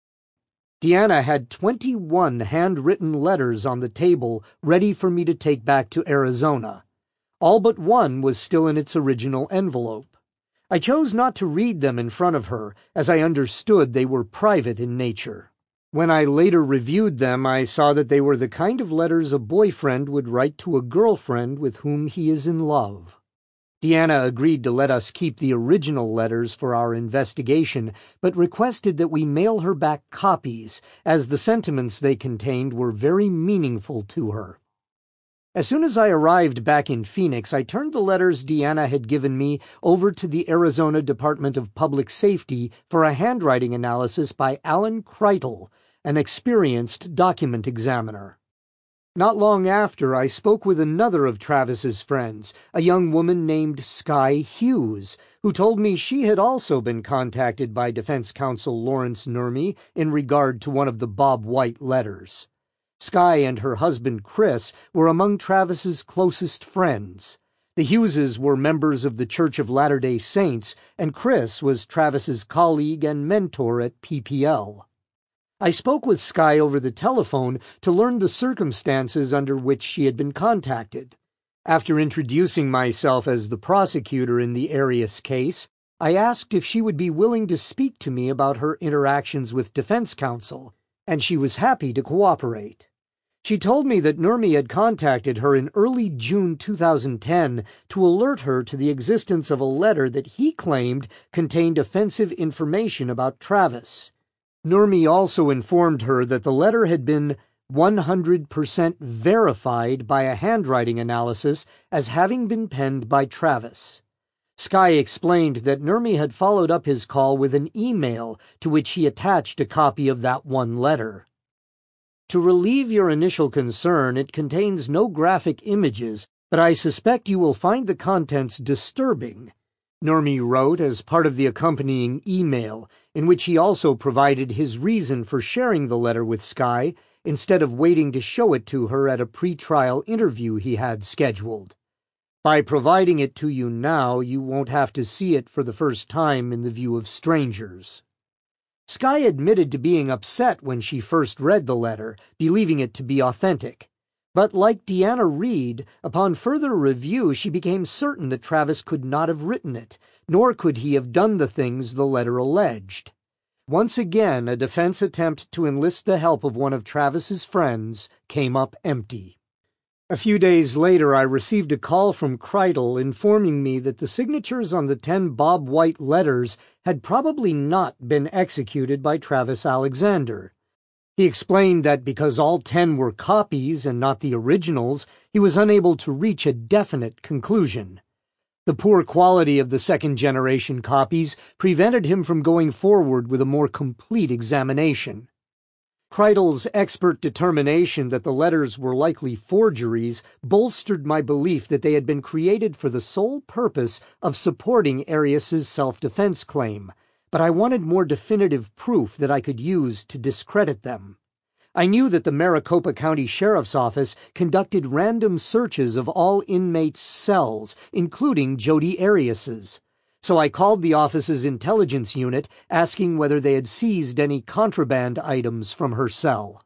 Deanna had twenty-one handwritten letters on the table ready for me to take back to Arizona. All but one was still in its original envelope. I chose not to read them in front of her, as I understood they were private in nature. When I later reviewed them, I saw that they were the kind of letters a boyfriend would write to a girlfriend with whom he is in love. Deanna agreed to let us keep the original letters for our investigation, but requested that we mail her back copies, as the sentiments they contained were very meaningful to her. As soon as I arrived back in Phoenix, I turned the letters Deanna had given me over to the Arizona Department of Public Safety for a handwriting analysis by Alan Kreitel, an experienced document examiner. Not long after, I spoke with another of Travis's friends, a young woman named Sky Hughes, who told me she had also been contacted by defense counsel Lawrence Nurmi in regard to one of the Bob White letters. Sky and her husband Chris were among Travis's closest friends. The Hugheses were members of the Church of Latter-day Saints, and Chris was Travis's colleague and mentor at P P L. I spoke with Sky over the telephone to learn the circumstances under which she had been contacted. After introducing myself as the prosecutor in the Arias case, I asked if she would be willing to speak to me about her interactions with defense counsel, and she was happy to cooperate. She told me that Nurmi had contacted her in early June two thousand ten to alert her to the existence of a letter that he claimed contained offensive information about Travis. Nurmi also informed her that the letter had been one hundred percent verified by a handwriting analysis as having been penned by Travis. Sky explained that Nurmi had followed up his call with an email to which he attached a copy of that one letter. To relieve your initial concern, it contains no graphic images, but I suspect you will find the contents disturbing, Nurmi wrote as part of the accompanying email, in which he also provided his reason for sharing the letter with Sky instead of waiting to show it to her at a pre-trial interview he had scheduled. By providing it to you now, you won't have to see it for the first time in the view of strangers. Sky admitted to being upset when she first read the letter, believing it to be authentic. But like Deanna Reed, upon further review she became certain that Travis could not have written it, nor could he have done the things the letter alleged. Once again, a defense attempt to enlist the help of one of Travis's friends came up empty. A few days later, I received a call from Kreitel informing me that the signatures on the ten Bob White letters had probably not been executed by Travis Alexander. He explained that because all ten were copies and not the originals, he was unable to reach a definite conclusion. The poor quality of the second-generation copies prevented him from going forward with a more complete examination. Kreitel's expert determination that the letters were likely forgeries bolstered my belief that they had been created for the sole purpose of supporting Arias's self-defense claim, but I wanted more definitive proof that I could use to discredit them. I knew that the Maricopa County Sheriff's Office conducted random searches of all inmates' cells, including Jodi Arias's. So I called the office's intelligence unit, asking whether they had seized any contraband items from her cell.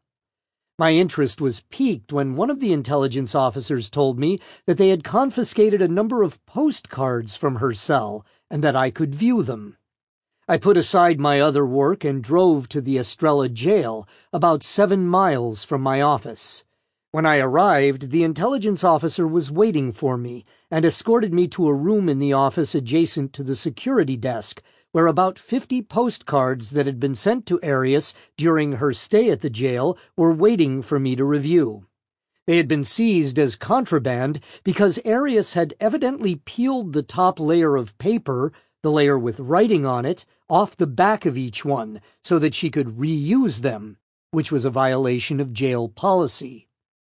My interest was piqued when one of the intelligence officers told me that they had confiscated a number of postcards from her cell, and that I could view them. I put aside my other work and drove to the Estrella jail, about seven miles from my office. When I arrived, the intelligence officer was waiting for me and escorted me to a room in the office adjacent to the security desk, where about fifty postcards that had been sent to Arias during her stay at the jail were waiting for me to review. They had been seized as contraband because Arias had evidently peeled the top layer of paper, the layer with writing on it, off the back of each one so that she could reuse them, which was a violation of jail policy.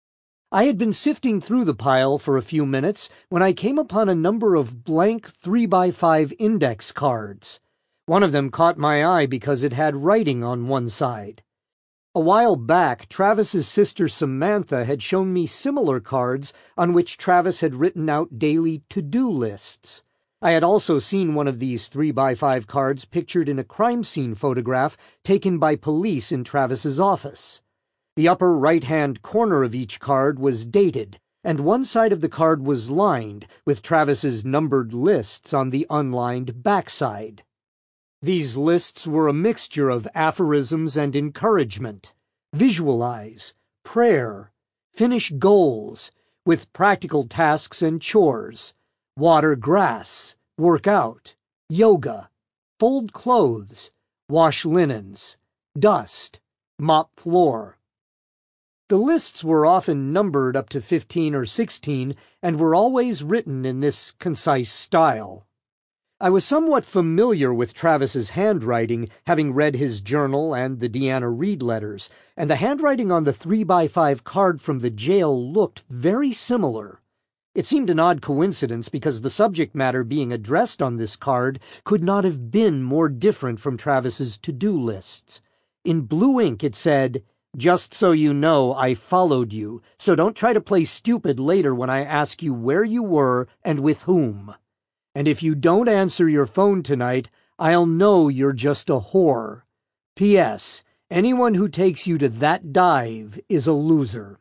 I had been sifting through the pile for a few minutes when I came upon a number of blank three by five index cards. One of them caught my eye because it had writing on one side. A while back, Travis's sister Samantha had shown me similar cards on which Travis had written out daily to-do lists. I had also seen one of these three by five cards pictured in a crime scene photograph taken by police in Travis's office. The upper right-hand corner of each card was dated, and one side of the card was lined, with Travis's numbered lists on the unlined backside. These lists were a mixture of aphorisms and encouragement, visualize, prayer, finish goals, with practical tasks and chores, water grass, work out, yoga, fold clothes, wash linens, dust, mop floor. The lists were often numbered up to fifteen or sixteen and were always written in this concise style. I was somewhat familiar with Travis's handwriting, having read his journal and the Deanna Reed letters, and the handwriting on the three by five card from the jail looked very similar. It seemed an odd coincidence because the subject matter being addressed on this card could not have been more different from Travis's to-do lists. In blue ink it said, "Just so you know, I followed you, so don't try to play stupid later when I ask you where you were and with whom. And if you don't answer your phone tonight, I'll know you're just a whore. P S. Anyone who takes you to that dive is a loser."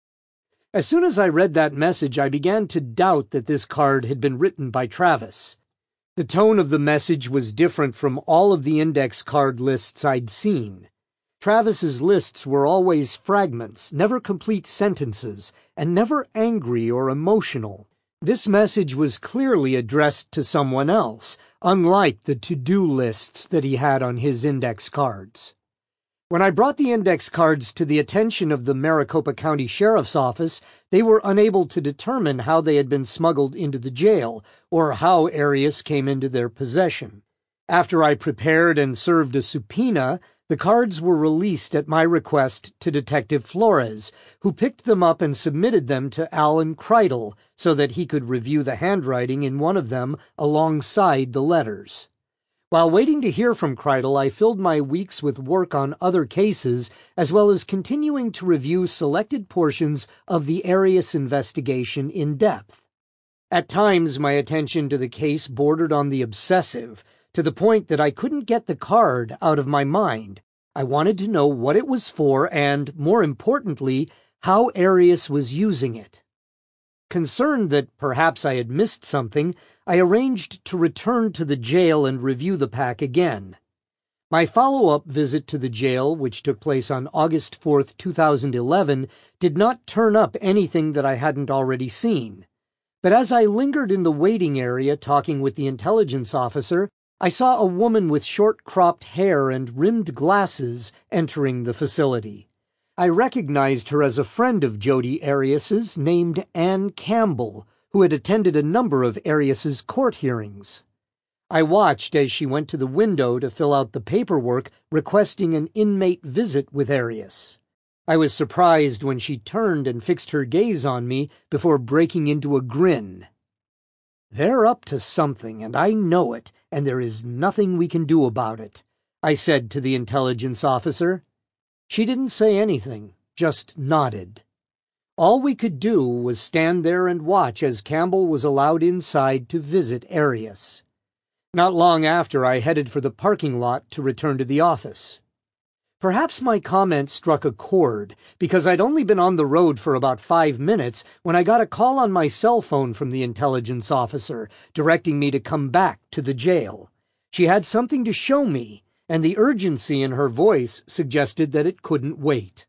As soon as I read that message, I began to doubt that this card had been written by Travis. The tone of the message was different from all of the index card lists I'd seen. Travis's lists were always fragments, never complete sentences, and never angry or emotional. This message was clearly addressed to someone else, unlike the to-do lists that he had on his index cards. When I brought the index cards to the attention of the Maricopa County Sheriff's Office, they were unable to determine how they had been smuggled into the jail, or how Arias came into their possession. After I prepared and served a subpoena, the cards were released at my request to Detective Flores, who picked them up and submitted them to Alan Kreidel so that he could review the handwriting in one of them alongside the letters. While waiting to hear from Kreidel, I filled my weeks with work on other cases, as well as continuing to review selected portions of the Arias investigation in depth. At times, my attention to the case bordered on the obsessive, to the point that I couldn't get the card out of my mind. I wanted to know what it was for and, more importantly, how Arias was using it. Concerned that perhaps I had missed something, I arranged to return to the jail and review the pack again. My follow-up visit to the jail, which took place on August fourth, two thousand eleven, did not turn up anything that I hadn't already seen. But as I lingered in the waiting area talking with the intelligence officer, I saw a woman with short-cropped hair and rimmed glasses entering the facility. I recognized her as a friend of Jodi Arias's named Ann Campbell, who had attended a number of Arias's court hearings. I watched as she went to the window to fill out the paperwork requesting an inmate visit with Arias. I was surprised when she turned and fixed her gaze on me before breaking into a grin. "They're up to something, and I know it, and there is nothing we can do about it," I said to the intelligence officer. She didn't say anything, just nodded. All we could do was stand there and watch as Campbell was allowed inside to visit Arias. Not long after, I headed for the parking lot to return to the office. Perhaps my comment struck a chord, because I'd only been on the road for about five minutes when I got a call on my cell phone from the intelligence officer, directing me to come back to the jail. She had something to show me, and the urgency in her voice suggested that it couldn't wait.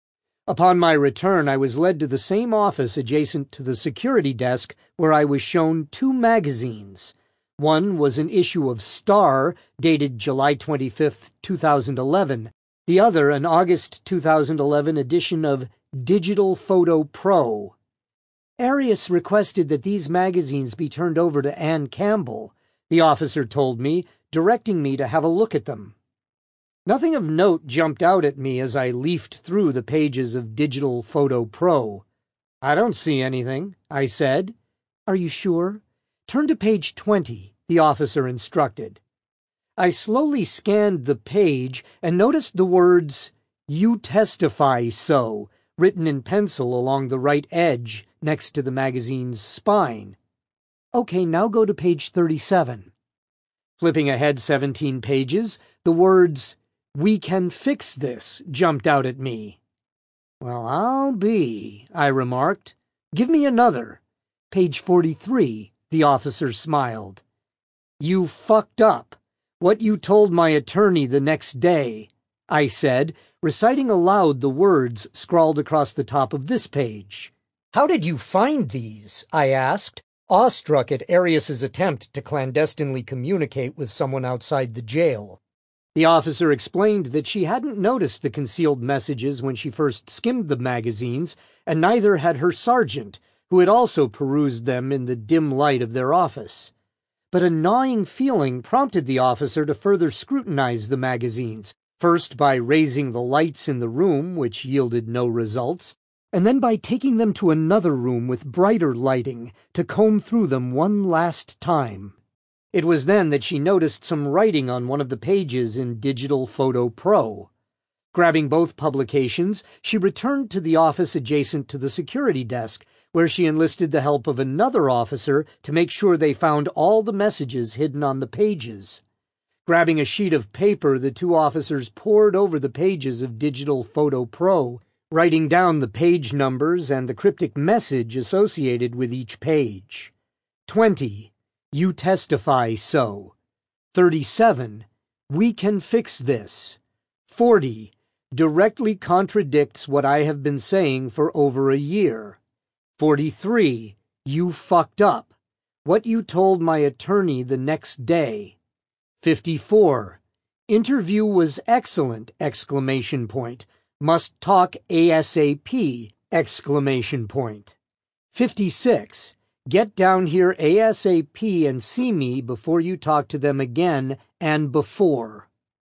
Upon my return, I was led to the same office adjacent to the security desk where I was shown two magazines. One was an issue of Star, dated July twenty-fifth, two thousand eleven. The other an August two thousand eleven edition of Digital Photo Pro. Arias requested that these magazines be turned over to Ann Campbell, the officer told me, directing me to have a look at them. Nothing of note jumped out at me as I leafed through the pages of Digital Photo Pro. "I don't see anything," I said. "Are you sure? Turn to page twenty, the officer instructed. I slowly scanned the page and noticed the words, "You testify so," written in pencil along the right edge, next to the magazine's spine. "Okay, now go to page thirty-seven. Flipping ahead seventeen pages, the words, "We can fix this," jumped out at me. "Well, I'll be," I remarked. "Give me another." Page forty-three, the officer smiled. "You fucked up. What you told my attorney the next day," I said, reciting aloud the words scrawled across the top of this page. "How did you find these?" I asked, awestruck at Arias's attempt to clandestinely communicate with someone outside the jail. The officer explained that she hadn't noticed the concealed messages when she first skimmed the magazines, and neither had her sergeant, who had also perused them in the dim light of their office. But a gnawing feeling prompted the officer to further scrutinize the magazines, first by raising the lights in the room, which yielded no results, and then by taking them to another room with brighter lighting to comb through them one last time. It was then that she noticed some writing on one of the pages in Digital Photo Pro. Grabbing both publications, she returned to the office adjacent to the security desk, where she enlisted the help of another officer to make sure they found all the messages hidden on the pages. Grabbing a sheet of paper, the two officers pored over the pages of Digital Photo Pro, writing down the page numbers and the cryptic message associated with each page. twenty. You testify so. thirty-seven. We can fix this. forty. Directly contradicts what I have been saying for over a year. forty-three. You fucked up. What you told my attorney the next day. fifty-four. Interview was excellent! Exclamation point. Must talk ASAP! Exclamation point. fifty-six. Get down here ASAP and see me before you talk to them again and before.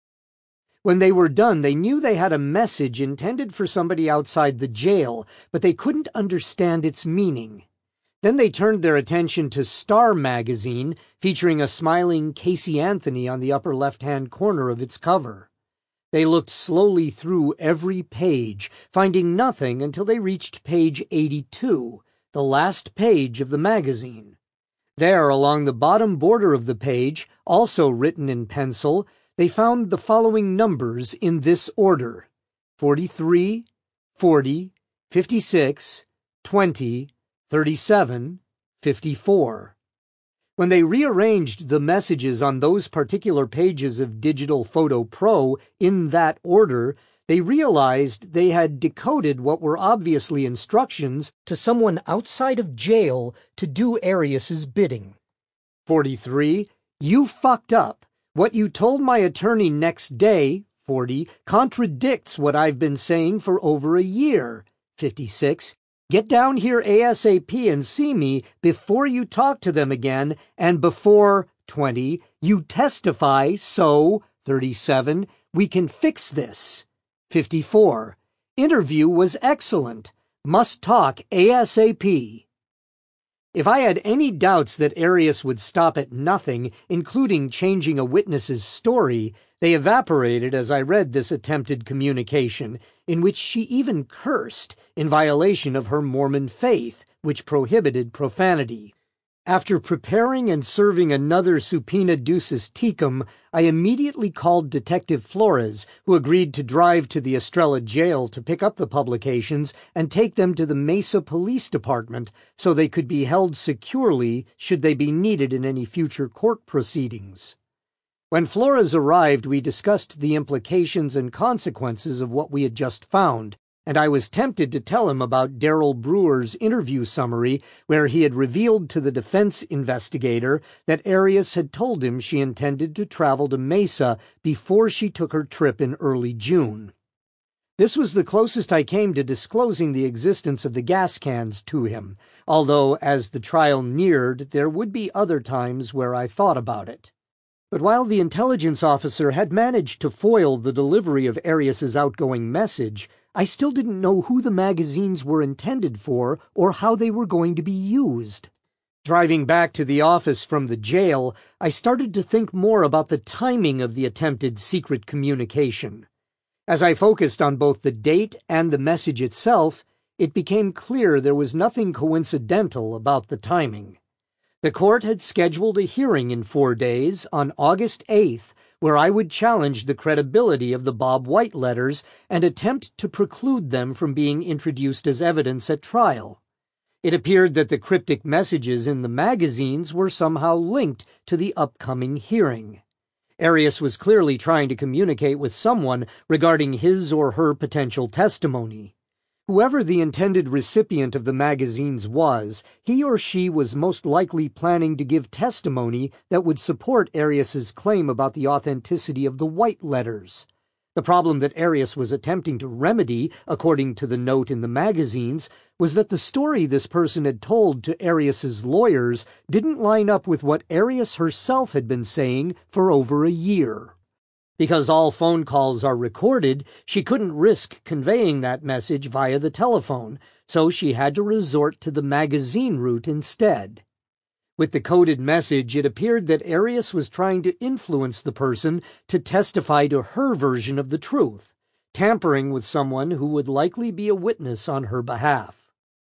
When they were done, they knew they had a message intended for somebody outside the jail, but they couldn't understand its meaning. Then they turned their attention to Star magazine, featuring a smiling Casey Anthony on the upper left-hand corner of its cover. They looked slowly through every page, finding nothing until they reached page eighty-two, the last page of the magazine. There, along the bottom border of the page, also written in pencil, they found the following numbers in this order: forty-three, forty, fifty-six, twenty, thirty-seven, fifty-four. When they rearranged the messages on those particular pages of Digital Photo Pro in that order, they realized they had decoded what were obviously instructions to someone outside of jail to do Arias's bidding. forty-three. You fucked up. What you told my attorney next day, forty, contradicts what I've been saying for over a year. fifty-six. Get down here ASAP and see me before you talk to them again, and before, twenty, you testify so, thirty-seven, we can fix this. fifty-four. Interview was excellent. Must talk ASAP. If I had any doubts that Arias would stop at nothing, including changing a witness's story, they evaporated as I read this attempted communication, in which she even cursed in violation of her Mormon faith, which prohibited profanity. After preparing and serving another subpoena ducis tecum, I immediately called Detective Flores, who agreed to drive to the Estrella jail to pick up the publications and take them to the Mesa Police Department so they could be held securely should they be needed in any future court proceedings. When Flores arrived, we discussed the implications and consequences of what we had just found, and I was tempted to tell him about Daryl Brewer's interview summary where he had revealed to the defense investigator that Arias had told him she intended to travel to Mesa before she took her trip in early June. This was the closest I came to disclosing the existence of the gas cans to him, although as the trial neared there would be other times where I thought about it. But while the intelligence officer had managed to foil the delivery of Arias's outgoing message, I still didn't know who the magazines were intended for or how they were going to be used. Driving back to the office from the jail, I started to think more about the timing of the attempted secret communication. As I focused on both the date and the message itself, it became clear there was nothing coincidental about the timing. The court had scheduled a hearing in four days on August eighth, where I would challenge the credibility of the Bob White letters and attempt to preclude them from being introduced as evidence at trial. It appeared that the cryptic messages in the magazines were somehow linked to the upcoming hearing. Arias was clearly trying to communicate with someone regarding his or her potential testimony. Whoever the intended recipient of the magazines was, he or she was most likely planning to give testimony that would support Arias's claim about the authenticity of the White letters. The problem that Arias was attempting to remedy, according to the note in the magazines, was that the story this person had told to Arias's lawyers didn't line up with what Arias herself had been saying for over a year. Because all phone calls are recorded, she couldn't risk conveying that message via the telephone, so she had to resort to the magazine route instead. With the coded message, it appeared that Arias was trying to influence the person to testify to her version of the truth, tampering with someone who would likely be a witness on her behalf.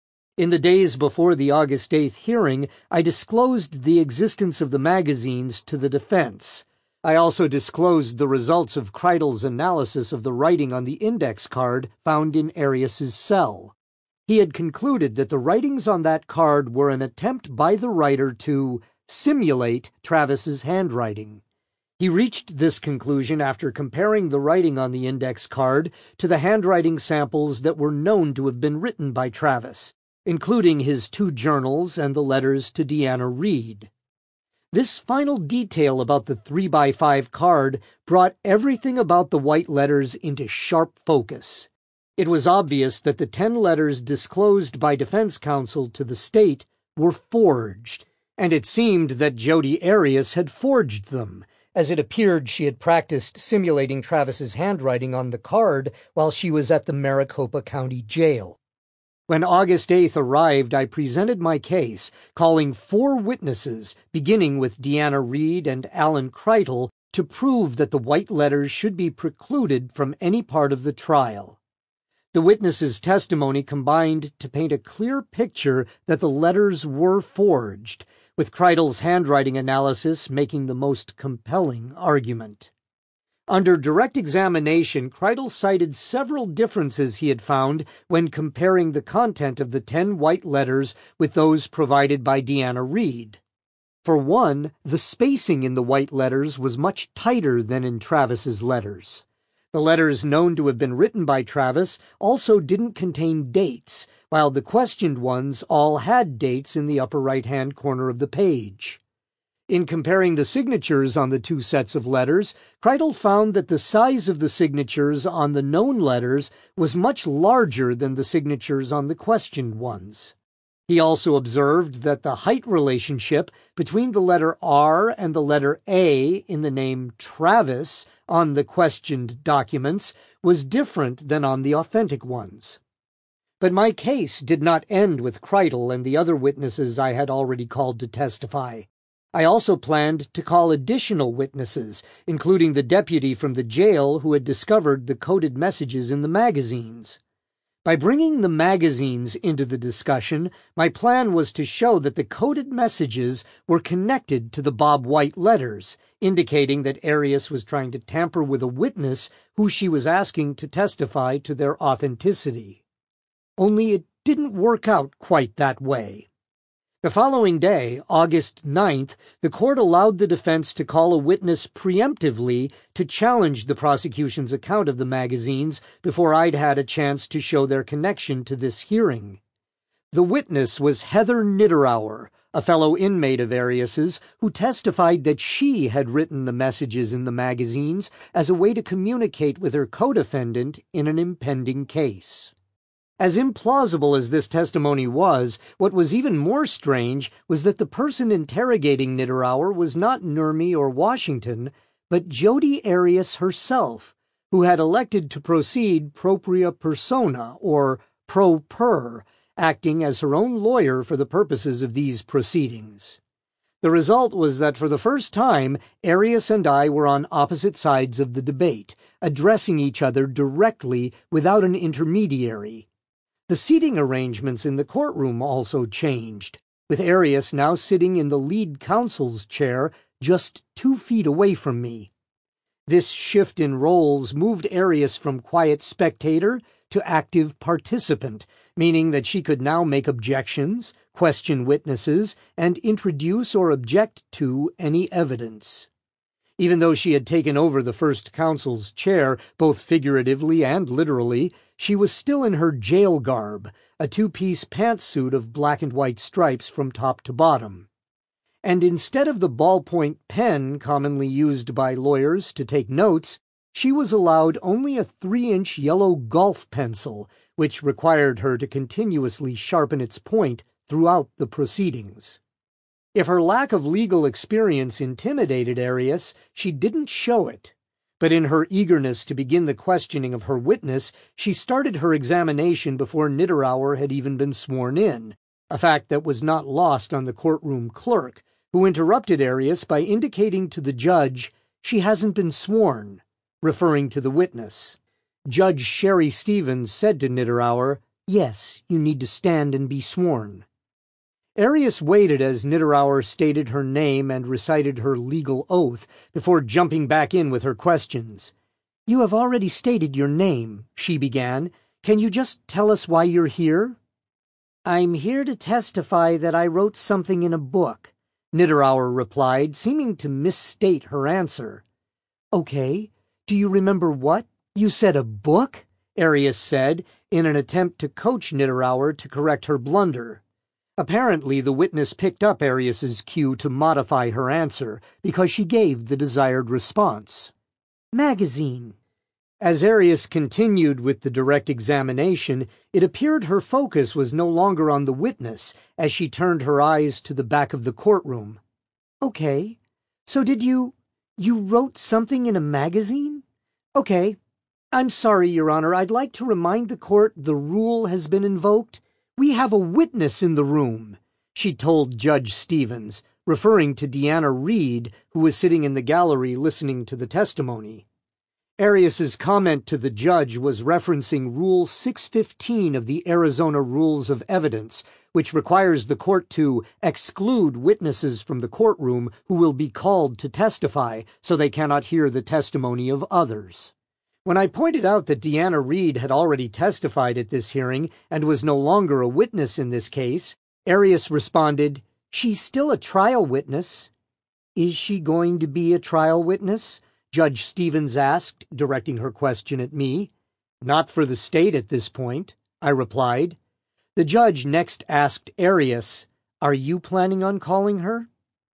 In the days before the August eighth hearing, I disclosed the existence of the magazines to the defense. I also disclosed the results of Kreidel's analysis of the writing on the index card found in Arias's cell. He had concluded that the writings on that card were an attempt by the writer to simulate Travis's handwriting. He reached this conclusion after comparing the writing on the index card to the handwriting samples that were known to have been written by Travis, including his two journals and the letters to Deanna Reed. This final detail about the three by five card brought everything about the White letters into sharp focus. It was obvious that the ten letters disclosed by defense counsel to the state were forged, and it seemed that Jodi Arias had forged them, as it appeared she had practiced simulating Travis's handwriting on the card while she was at the Maricopa County Jail. When August eighth arrived, I presented my case, calling four witnesses, beginning with Deanna Reed and Alan Kreitel, to prove that the White letters should be precluded from any part of the trial. The witnesses' testimony combined to paint a clear picture that the letters were forged, with Kreidel's handwriting analysis making the most compelling argument. Under direct examination, Kreitel cited several differences he had found when comparing the content of the ten White letters with those provided by Deanna Reed. For one, the spacing in the White letters was much tighter than in Travis's letters. The letters known to have been written by Travis also didn't contain dates, while the questioned ones all had dates in the upper right-hand corner of the page. In comparing the signatures on the two sets of letters, Kreitel found that the size of the signatures on the known letters was much larger than the signatures on the questioned ones. He also observed that the height relationship between the letter R and the letter A in the name Travis on the questioned documents was different than on the authentic ones. But my case did not end with Kreitel and the other witnesses I had already called to testify. I also planned to call additional witnesses, including the deputy from the jail who had discovered the coded messages in the magazines. By bringing the magazines into the discussion, my plan was to show that the coded messages were connected to the Bob White letters, indicating that Arias was trying to tamper with a witness who she was asking to testify to their authenticity. Only it didn't work out quite that way. The following day, August ninth, the court allowed the defense to call a witness preemptively to challenge the prosecution's account of the magazines before I'd had a chance to show their connection to this hearing. The witness was Heather Niederauer, a fellow inmate of Arias's, who testified that she had written the messages in the magazines as a way to communicate with her co-defendant in an impending case. As implausible as this testimony was, what was even more strange was that the person interrogating Niederauer was not Nurmi or Washington, but Jodi Arias herself, who had elected to proceed propria persona, or pro per, acting as her own lawyer for the purposes of these proceedings. The result was that for the first time, Arias and I were on opposite sides of the debate, addressing each other directly without an intermediary. The seating arrangements in the courtroom also changed, with Arias now sitting in the lead counsel's chair just two feet away from me. This shift in roles moved Arias from quiet spectator to active participant, meaning that she could now make objections, question witnesses, and introduce or object to any evidence. Even though she had taken over the first counsel's chair, both figuratively and literally, she was still in her jail garb, a two-piece pantsuit of black and white stripes from top to bottom. And instead of the ballpoint pen commonly used by lawyers to take notes, she was allowed only a three-inch yellow golf pencil, which required her to continuously sharpen its point throughout the proceedings. If her lack of legal experience intimidated Arias, she didn't show it. But in her eagerness to begin the questioning of her witness, she started her examination before Niederauer had even been sworn in, a fact that was not lost on the courtroom clerk, who interrupted Arias by indicating to the judge, "She hasn't been sworn," referring to the witness. Judge Sherry Stevens said to Niederauer, "Yes, you need to stand and be sworn." Arias waited as Niederauer stated her name and recited her legal oath before jumping back in with her questions. "You have already stated your name," she began. "Can you just tell us why you're here?" "I'm here to testify that I wrote something in a book," Niederauer replied, seeming to misstate her answer. "Okay. Do you remember what? You said a book?" Arias said, in an attempt to coach Niederauer to correct her blunder. Apparently, the witness picked up Arias's cue to modify her answer, because she gave the desired response. "Magazine." As Arias continued with the direct examination, it appeared her focus was no longer on the witness as she turned her eyes to the back of the courtroom. "Okay. So did you... you wrote something in a magazine? Okay. I'm sorry, Your Honor. I'd like to remind the court the rule has been invoked. We have a witness in the room," she told Judge Stevens, referring to Deanna Reed, who was sitting in the gallery listening to the testimony. Arias's comment to the judge was referencing Rule six fifteen of the Arizona Rules of Evidence, which requires the court to exclude witnesses from the courtroom who will be called to testify so they cannot hear the testimony of others. When I pointed out that Deanna Reed had already testified at this hearing and was no longer a witness in this case, Arias responded, "She's still a trial witness." "Is she going to be a trial witness?" Judge Stevens asked, directing her question at me. "Not for the state at this point," I replied. The judge next asked Arias, "Are you planning on calling her?"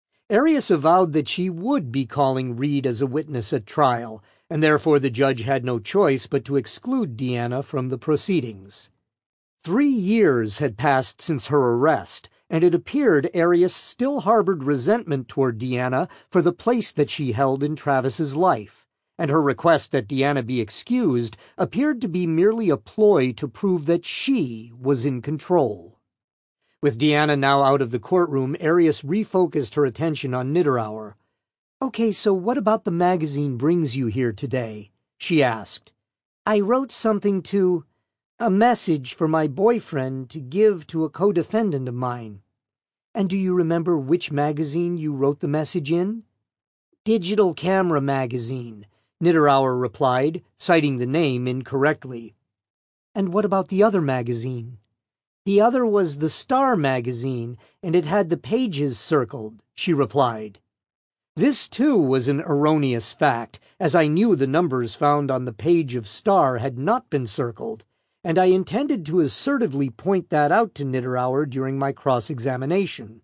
Arias avowed that she would be calling Reed as a witness at trial, and therefore the judge had no choice but to exclude Deanna from the proceedings. Three years had passed since her arrest, and it appeared Arias still harbored resentment toward Deanna for the place that she held in Travis's life, and her request that Deanna be excused appeared to be merely a ploy to prove that she was in control. With Deanna now out of the courtroom, Arias refocused her attention on Niederauer. "Okay, so what about the magazine brings you here today?" she asked. "I wrote something to... a message for my boyfriend to give to a co-defendant of mine." "And do you remember which magazine you wrote the message in?" "Digital Camera Magazine," Niederauer replied, citing the name incorrectly. "And what about the other magazine?" The other was the Star magazine, and it had the pages circled, she replied. This, too, was an erroneous fact, as I knew the numbers found on the page of Star had not been circled, and I intended to assertively point that out to Niederauer during my cross-examination.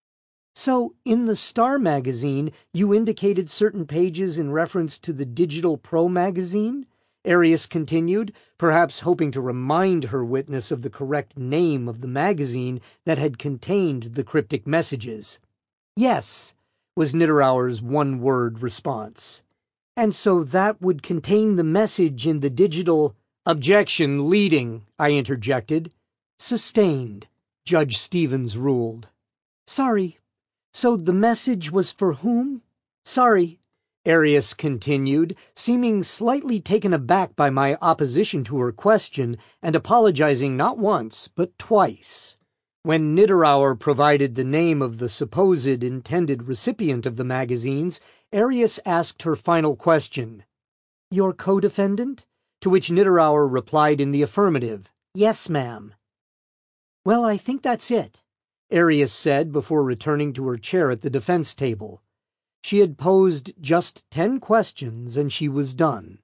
So, in the Star magazine, you indicated certain pages in reference to the Digital Pro magazine? Arias continued, perhaps hoping to remind her witness of the correct name of the magazine that had contained the cryptic messages. Yes, was Niederauer's one-word response. And so that would contain the message in the digital... Objection leading, I interjected. Sustained, Judge Stevens ruled. Sorry. So the message was for whom? Sorry, Arias continued, seeming slightly taken aback by my opposition to her question and apologizing not once, but twice. When Niederauer provided the name of the supposed intended recipient of the magazines, Arias asked her final question. Your co-defendant? To which Niederauer replied in the affirmative. Yes, ma'am. Well, I think that's it, Arias said before returning to her chair at the defense table. She had posed just ten questions, and she was done.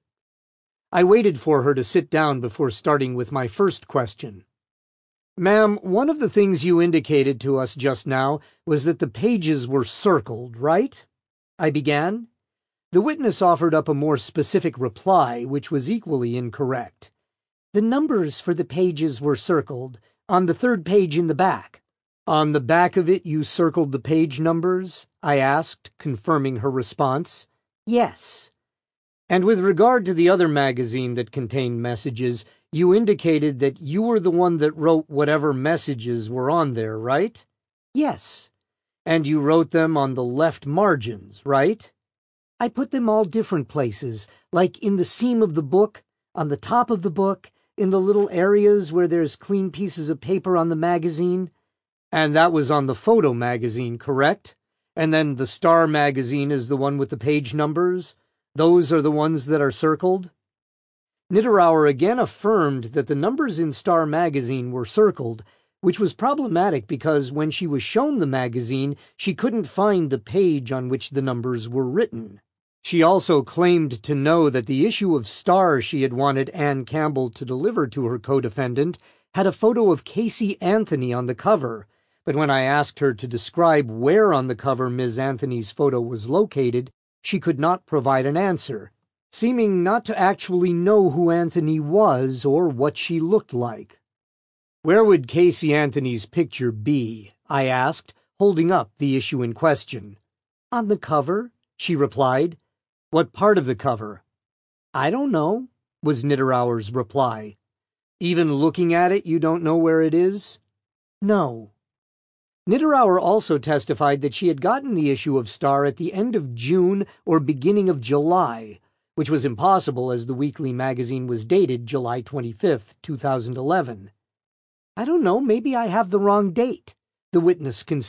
I waited for her to sit down before starting with my first question. Ma'am, one of the things you indicated to us just now was that the pages were circled, right? I began. The witness offered up a more specific reply, which was equally incorrect. The numbers for the pages were circled, on the third page in the back. On the back of it you circled the page numbers? I asked, confirming her response. Yes. And with regard to the other magazine that contained messages, you indicated that you were the one that wrote whatever messages were on there, right? Yes. And you wrote them on the left margins, right? I put them all different places, like in the seam of the book, on the top of the book, in the little areas where there's clean pieces of paper on the magazine. And that was on the photo magazine, correct? And then the Star magazine is the one with the page numbers? Those are the ones that are circled? Niederauer again affirmed that the numbers in Star magazine were circled, which was problematic because when she was shown the magazine, she couldn't find the page on which the numbers were written. She also claimed to know that the issue of Star she had wanted Anne Campbell to deliver to her co-defendant had a photo of Casey Anthony on the cover, but when I asked her to describe where on the cover Miz Anthony's photo was located, she could not provide an answer, seeming not to actually know who Anthony was or what she looked like. Where would Casey Anthony's picture be? I asked, holding up the issue in question. On the cover, she replied. What part of the cover? I don't know, was Niederauer's reply. Even looking at it, you don't know where it is? No. Niederauer also testified that she had gotten the issue of Star at the end of June or beginning of July, which was impossible as the weekly magazine was dated July twenty-fifth, two thousand eleven. I don't know, maybe I have the wrong date, the witness conceded.